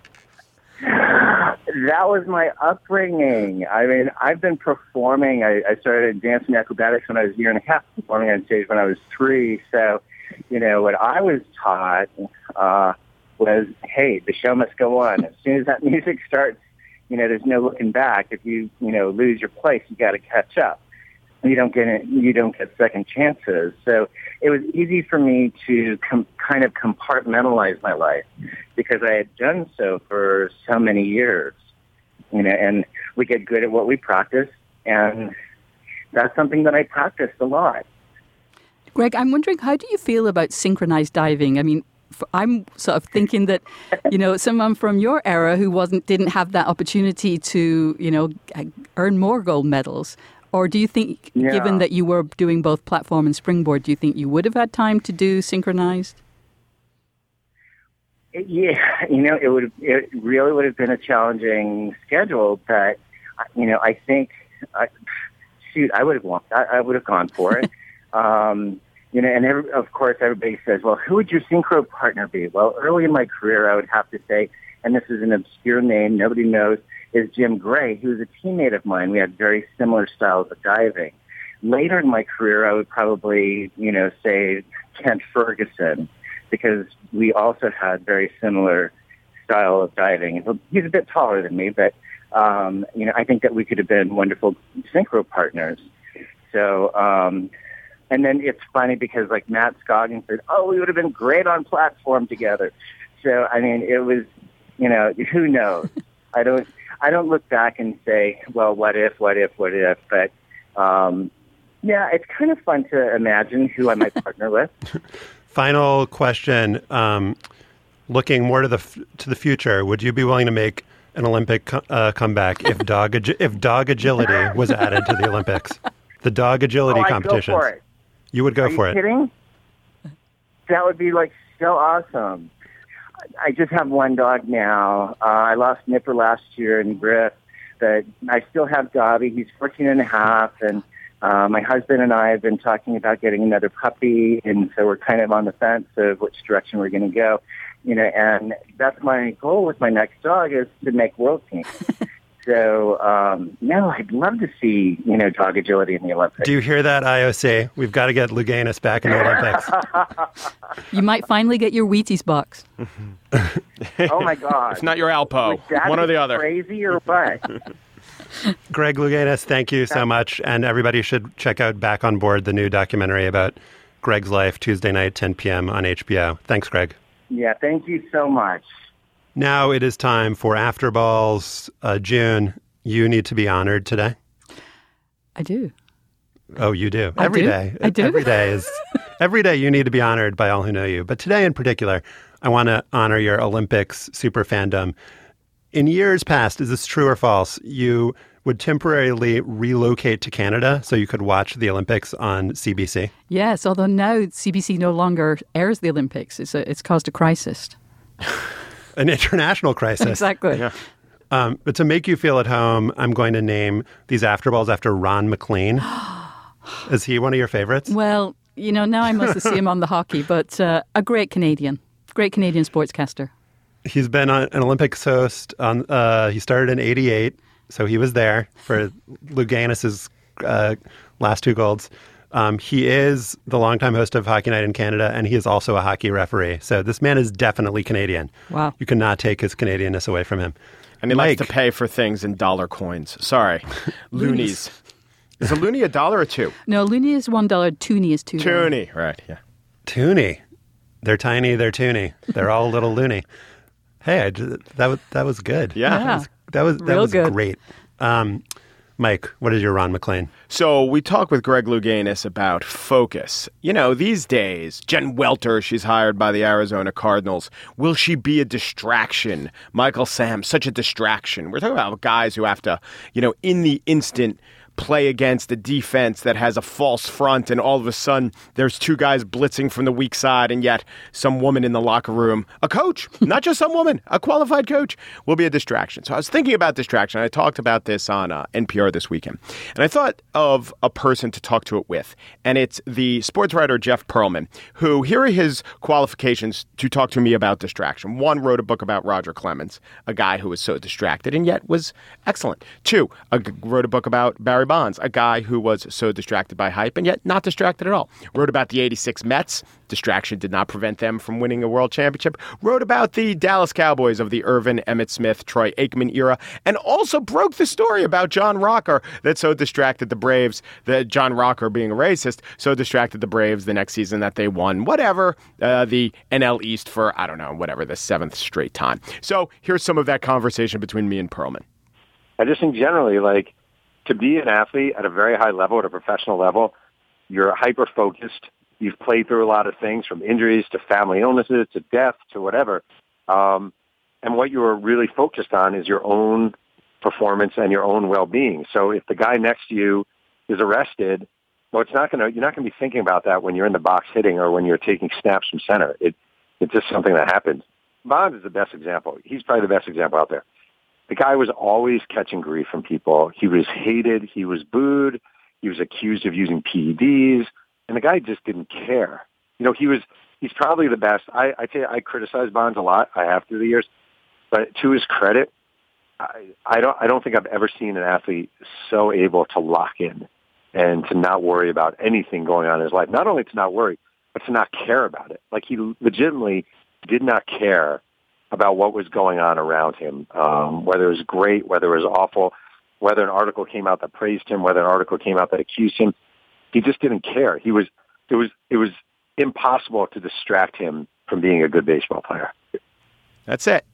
That was my upbringing. I mean, I've been performing. I, I started dancing acrobatics when I was a year and a half, performing on stage when I was three. So, you know, what I was taught uh, was, hey, the show must go on. As soon as that music starts, you know, there's no looking back. If you, you know, lose your place, you got to catch up. you don't get it, you don't get second chances. So it was easy for me to com- kind of compartmentalize my life because I had done so for so many years. You know, and we get good at what we practice, and that's something that I practiced a lot. Greg, I'm wondering, how do you feel about synchronized diving? I mean, f- I'm sort of thinking that, you know, someone from your era who wasn't didn't have that opportunity to, you know, earn more gold medals. Or do you think, Yeah. given that you were doing both platform and springboard, do you think you would have had time to do synchronized? It, yeah, you know, it would it really would have been a challenging schedule, but you know, I think, I, shoot, I would have won, I, I would have gone for it. um, you know, and every, of course, everybody says, "Well, who would your synchro partner be?" Well, early in my career, I would have to say, and this is an obscure name, nobody knows, is Jim Gray, who was a teammate of mine. We had very similar styles of diving. Later in my career, I would probably, you know, say Kent Ferguson, because we also had very similar style of diving. He's a bit taller than me, but, um, you know, I think that we could have been wonderful synchro partners. So, um, and then it's funny because, like, Matt Scoggins said, oh, we would have been great on platform together. So, I mean, it was, you know, who knows? I don't, I don't look back and say, well, what if, what if, what if, but, um, yeah, it's kind of fun to imagine who I might partner with. Final question. Um, looking more to the f- to the future, would you be willing to make an Olympic co- uh, comeback if dog agi- if dog agility was added to the Olympics? The dog agility oh, competitions. I'd go for it. You would go Are for you it. Kidding? That would be like so awesome. I just have one dog now. Uh, I lost Nipper last year in Griff, but I still have Dobby. He's fourteen and a half, and uh, my husband and I have been talking about getting another puppy, and so we're kind of on the fence of which direction we're going to go. You know, and that's my goal with my next dog is to make world team. So, um, no, I'd love to see, you know, dog agility in the Olympics. Do you hear that, I O C? We've got to get Louganis back in the Olympics. You might finally get your Wheaties box. Oh, my God. If not your Alpo, one or the other. Crazy or what? Greg Louganis, thank you so much. And everybody should check out Back on Board, the new documentary about Greg's life, Tuesday night, ten p.m. on H B O. Thanks, Greg. Yeah, thank you so much. Now it is time for After Balls. Uh, June, you need to be honored today. I do. Oh, you do. I Every do. day. I do. Every day is every day you need to be honored by all who know you. But today in particular, I want to honor your Olympics super fandom. In years past, is this true or false? You would temporarily relocate to Canada so you could watch the Olympics on C B C. Yes, although now C B C no longer airs the Olympics. It's a, it's caused a crisis. An international crisis. Exactly. Yeah. Um, but to make you feel at home, I'm going to name these afterballs after Ron MacLean. Is he one of your favorites? Well, you know, now I must see him on the hockey, but uh, a great Canadian, great Canadian sportscaster. He's been on an Olympics host. On uh, he started in eighty-eight, so he was there for Louganis's uh, last two golds. Um, he is the longtime host of Hockey Night in Canada, and he is also a hockey referee. So this man is definitely Canadian. Wow. You cannot take his Canadianness away from him. And he Mike. likes to pay for things in dollar coins. Sorry. Loonies. Is a loonie a dollar or two? No, loonie is one dollar, toonie is two dollars. Toonie, right, yeah. Toonie. They're tiny, they're toony. They're all a little loony. Hey, I, that, was, that was good. Yeah. Yeah. That was, that was, that Real was good. great. Um, Mike, what is your Ron MacLean? So we talked with Greg Louganis about focus. You know, these days, Jen Welter, she's hired by the Arizona Cardinals. Will she be a distraction? Michael Sam, such a distraction. We're talking about guys who have to, you know, in the instant play against a defense that has a false front, and all of a sudden there's two guys blitzing from the weak side, and yet some woman in the locker room, a coach, not just some woman, a qualified coach, will be a distraction. So I was thinking about distraction. I talked about this on uh, N P R this weekend, and I thought of a person to talk to it with, and it's the sports writer Jeff Pearlman, who, here are his qualifications to talk to me about distraction. One, wrote a book about Roger Clemens, a guy who was so distracted and yet was excellent. Two, a, wrote a book about Barry Barry Bonds, a guy who was so distracted by hype and yet not distracted at all. Wrote about the eighty-six Mets. Distraction did not prevent them from winning a world championship. Wrote about the Dallas Cowboys of the Irvin, Emmett Smith, Troy Aikman era, and also broke the story about John Rocker that so distracted the Braves, that John Rocker being a racist, so distracted the Braves the next season that they won, whatever, uh, the N L East for, I don't know, whatever, the seventh straight time. So here's some of that conversation between me and Perlman. I just think generally, like, to be an athlete at a very high level, at a professional level, you're hyper-focused. You've played through a lot of things, from injuries to family illnesses to death to whatever. Um, and what you're really focused on is your own performance and your own well-being. So if the guy next to you is arrested, well, it's not going to. You're not going to be thinking about that when you're in the box hitting or when you're taking snaps from center. It, it's just something that happens. Bonds is the best example. He's probably the best example out there. The guy was always catching grief from people. He was hated. He was booed. He was accused of using P E Ds. And the guy just didn't care. You know, he was, he's probably the best. I, I tell you, I criticize Bonds a lot. I have through the years. But to his credit, I, I don't, I don't think I've ever seen an athlete so able to lock in and to not worry about anything going on in his life. Not only to not worry, but to not care about it. Like, he legitimately did not care about what was going on around him, um, whether it was great, whether it was awful, whether an article came out that praised him, whether an article came out that accused him. He just didn't care. He was, it was, it was impossible to distract him from being a good baseball player. That's it.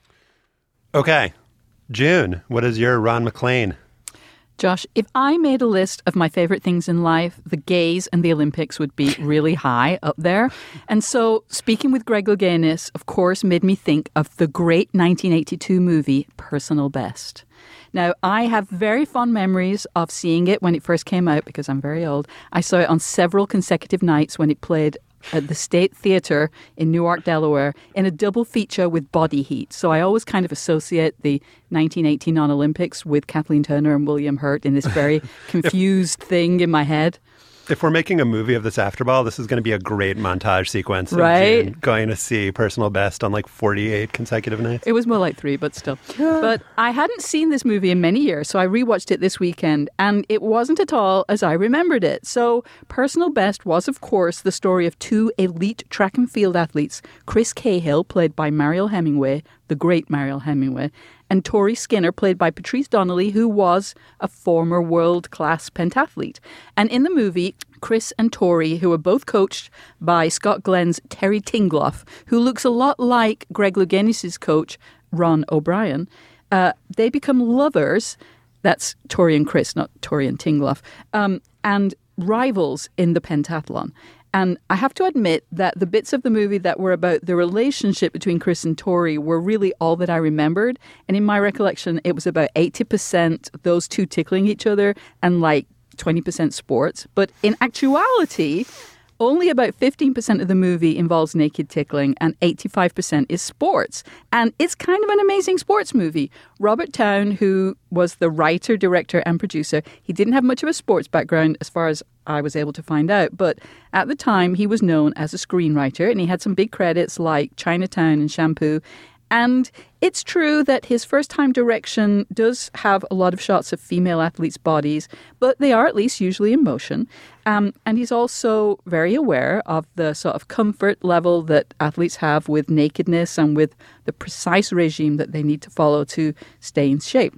Okay. June, what is your Ron MacLean? Josh, if I made a list of my favorite things in life, the gays and the Olympics would be really high up there. And so speaking with Greg Louganis, of course, made me think of the great nineteen eighty-two movie, Personal Best. Now, I have very fond memories of seeing it when it first came out because I'm very old. I saw it on several consecutive nights when it played at the State Theatre in Newark, Delaware, in a double feature with Body Heat. So I always kind of associate the nineteen eighty non-Olympics with Kathleen Turner and William Hurt in this very confused thing in my head. If we're making a movie of this after ball, this is going to be a great montage sequence. Of right? June going to see Personal Best on like forty-eight consecutive nights. It was more like three, but still. But I hadn't seen this movie in many years, so I rewatched it this weekend, and it wasn't at all as I remembered it. So Personal Best was, of course, the story of two elite track and field athletes, Chris Cahill, played by Mariel Hemingway, the great Mariel Hemingway, and Tori Skinner, played by Patrice Donnelly, who was a former world-class pentathlete. And in the movie, Chris and Tori, who are both coached by Scott Glenn's Terry Tingloff, who looks a lot like Greg Louganis' coach, Ron O'Brien, uh, they become lovers. That's Tori and Chris, not Tori and Tingloff, um, and rivals in the pentathlon. And I have to admit that the bits of the movie that were about the relationship between Chris and Tori were really all that I remembered. And in my recollection, it was about eighty percent those two tickling each other and like twenty percent sports. But in actuality, only about fifteen percent of the movie involves naked tickling and eighty-five percent is sports. And it's kind of an amazing sports movie. Robert Towne, who was the writer, director, and producer, he didn't have much of a sports background as far as I was able to find out. But at the time, he was known as a screenwriter, and he had some big credits like Chinatown and Shampoo. And it's true that his first-time direction does have a lot of shots of female athletes' bodies, but they are at least usually in motion. Um, and he's also very aware of the sort of comfort level that athletes have with nakedness and with the precise regime that they need to follow to stay in shape.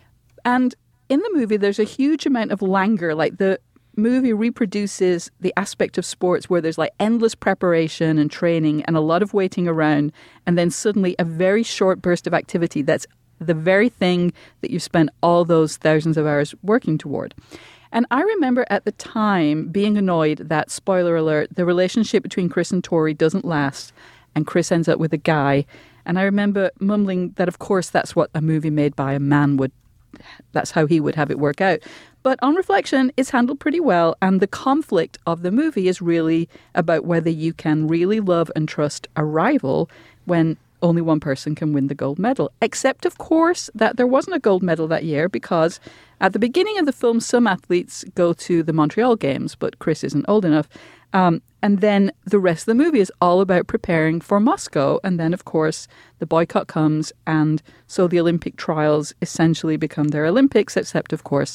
And in the movie, there's a huge amount of languor, like the movie reproduces the aspect of sports where there's like endless preparation and training and a lot of waiting around, and then suddenly a very short burst of activity that's the very thing that you spent all those thousands of hours working toward. And I remember at the time being annoyed that, spoiler alert, the relationship between Chris and Tori doesn't last and Chris ends up with a guy. And I remember mumbling that, of course, that's what a movie made by a man would, that's how he would have it work out. But on reflection, it's handled pretty well, and the conflict of the movie is really about whether you can really love and trust a rival when only one person can win the gold medal. Except, of course, that there wasn't a gold medal that year because at the beginning of the film, some athletes go to the Montreal Games, but Chris isn't old enough. Um, and then the rest of the movie is all about preparing for Moscow. And then, of course, the boycott comes, and so the Olympic trials essentially become their Olympics, except, of course,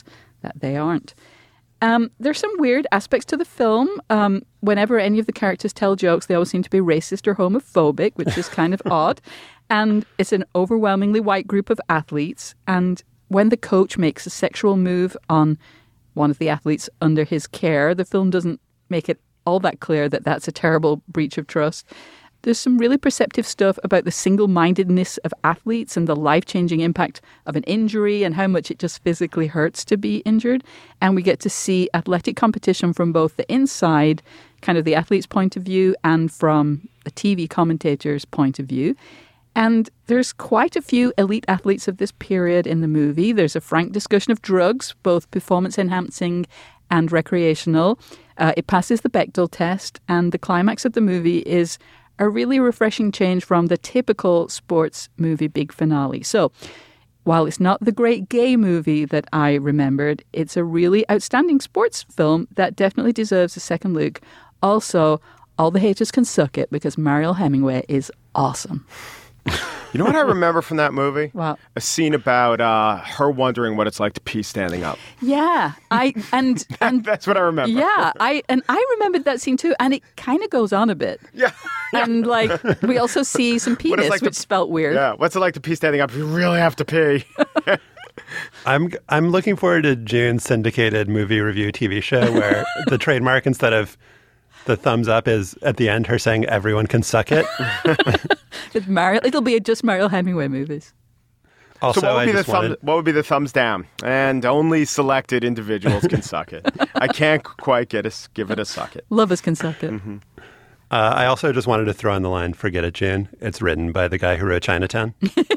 that they aren't. Um, there's some weird aspects to the film. Um, whenever any of the characters tell jokes, they always seem to be racist or homophobic, which is kind of odd. And it's an overwhelmingly white group of athletes. And when the coach makes a sexual move on one of the athletes under his care, the film doesn't make it all that clear that that's a terrible breach of trust. There's some really perceptive stuff about the single-mindedness of athletes and the life-changing impact of an injury and how much it just physically hurts to be injured. And we get to see athletic competition from both the inside, kind of the athlete's point of view, and from the T V commentator's point of view. And there's quite a few elite athletes of this period in the movie. There's a frank discussion of drugs, both performance-enhancing and recreational. Uh, it passes the Bechdel test, and the climax of the movie is a really refreshing change from the typical sports movie big finale. So, while it's not the great gay movie that I remembered, it's a really outstanding sports film that definitely deserves a second look. Also, all the haters can suck it because Mariel Hemingway is awesome. You know what I remember from that movie? Wow. A scene about uh, her wondering what it's like to pee standing up. Yeah, I and and that's what I remember. Yeah, I and I remembered that scene too, and it kind of goes on a bit. Yeah, and like we also see some penis, like which to, felt weird. Yeah, what's it like to pee standing up if you really have to pee? I'm I'm looking forward to June's syndicated movie review T V show where the trademark, instead of the thumbs up, is at the end her saying everyone can suck it. It's Mariel, it'll be just Mariel Hemingway movies. Also, so what would, I be the just thumb, wanted... what would be the thumbs down? And only selected individuals can suck it. I can't quite get a, give it a suck it. Lovers can suck it. Mm-hmm. Uh, I also just wanted to throw in the line, forget it, June. It's written by the guy who wrote Chinatown.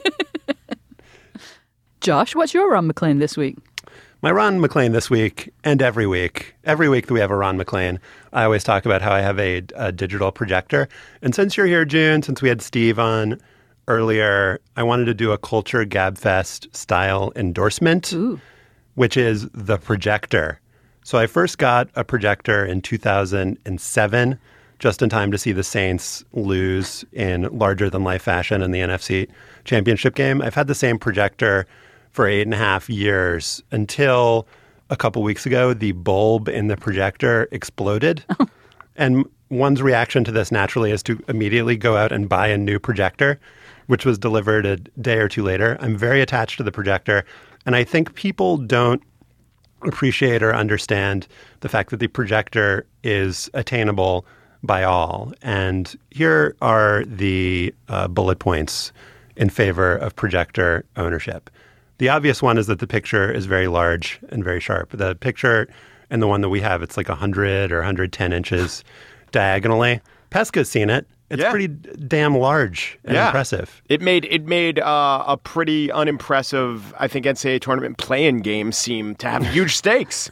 Josh, what's your Ron MacLean this week? My Ron MacLean this week, and every week, every week that we have a Ron MacLean, I always talk about how I have a, a digital projector. And since you're here, June, since we had Steve on earlier, I wanted to do a Culture Gabfest style endorsement, Ooh. which is the projector. So I first got a projector in two thousand seven, just in time to see the Saints lose in larger-than-life fashion in the N F C Championship game. I've had the same projector for eight and a half years until a couple weeks ago, the bulb in the projector exploded. And one's reaction to this naturally is to immediately go out and buy a new projector, which was delivered a day or two later. I'm very attached to the projector. And I think people don't appreciate or understand the fact that the projector is attainable by all. And here are the uh, bullet points in favor of projector ownership. The obvious one is that the picture is very large and very sharp. The picture and the one that we have, it's like one hundred or one hundred ten inches diagonally. Pesca's seen it. It's yeah. pretty damn large and yeah. impressive. It made it made uh, a pretty unimpressive, I think, N C double A tournament play-in game seem to have huge stakes.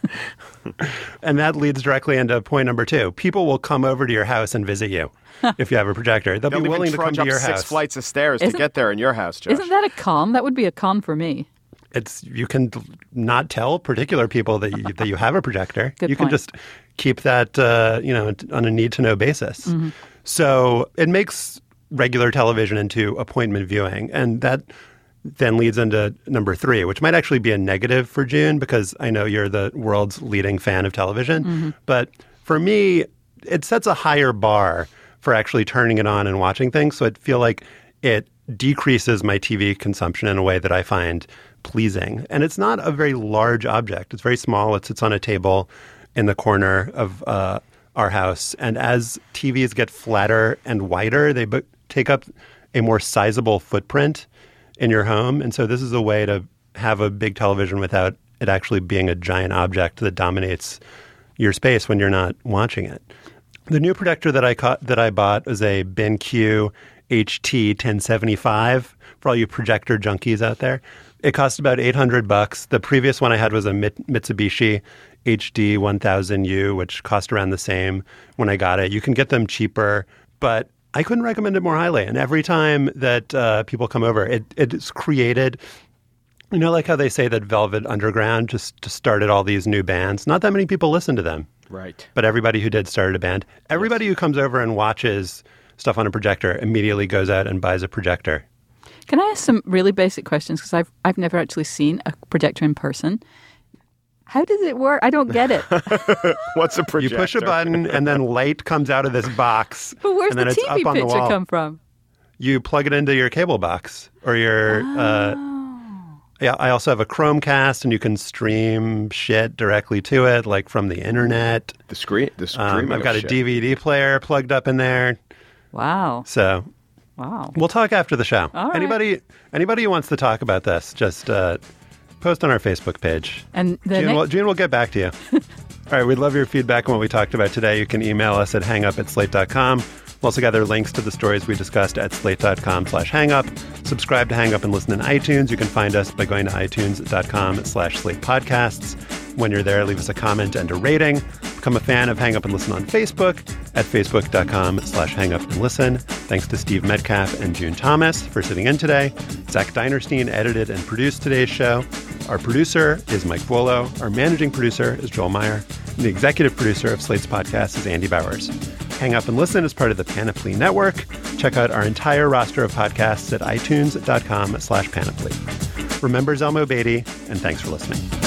And that leads directly into point number two. People will come over to your house and visit you if you have a projector. They'll, They'll be willing even to come trudge to up your six house. flights of stairs Isn't, to get there in your house, Josh. Isn't that a con? That would be a con for me. It's you can not tell particular people that you, that you have a projector. Good you point. can just keep that uh, you know on a need to know basis. Mm-hmm. So it makes regular television into appointment viewing, and that then leads into number three, which might actually be a negative for June because I know you're the world's leading fan of television. Mm-hmm. But for me, it sets a higher bar for actually turning it on and watching things. So I feel like it decreases my T V consumption in a way that I find pleasing. And it's not a very large object. It's very small. It sits on a table in the corner of uh, our house. And as T Vs get flatter and wider, they b- take up a more sizable footprint in your home. And so this is a way to have a big television without it actually being a giant object that dominates your space when you're not watching it. The new projector that I caught, that I bought is a BenQ H T ten seventy-five for all you projector junkies out there. It cost about eight hundred bucks. The previous one I had was a Mitsubishi H D one thousand U, which cost around the same when I got it. You can get them cheaper, but I couldn't recommend it more highly. And every time that uh, people come over, it it's created, you know, like how they say that Velvet Underground just, just started all these new bands. Not that many people listen to them. Right. But everybody who did started a band. Everybody yes. who comes over and watches stuff on a projector immediately goes out and buys a projector. Can I ask some really basic questions? Because I've, I've never actually seen a projector in person. How does it work? I don't get it. What's a projector? You push a button and then light comes out of this box. But where's and then the it's T up V on the picture wall. come from? You plug it into your cable box or your. Oh. Uh, yeah, I also have a Chromecast, and you can stream shit directly to it, like from the internet. The screen. The screen. Um, I've got a D V D player plugged up in there. Wow. So. Wow. We'll talk after the show. All right. Anybody, anybody who wants to talk about this, just uh, post on our Facebook page. And the Gene, next- will, Gene will get back to you. All right, we'd love your feedback on what we talked about today. You can email us at hangup at slate dot com. We'll also gather links to the stories we discussed at slate dot com slash hangup. Subscribe to Hang Up and listen in iTunes. You can find us by going to itunes dot com slash slate podcasts. When you're there, leave us a comment and a rating. Become a fan of Hang Up and Listen on Facebook at facebook dot com slash hang up and listen. Thanks to Steve Metcalf and June Thomas for sitting in today. Zach Dinerstein edited and produced today's show. Our producer is Mike Vuolo. Our managing producer is Joel Meyer. And the executive producer of Slate's podcast is Andy Bowers. Hang Up and Listen is part of the Panoply Network. Check out our entire roster of podcasts at itunes dot com slash panoply. Remember Zelmo Beatty, and thanks for listening.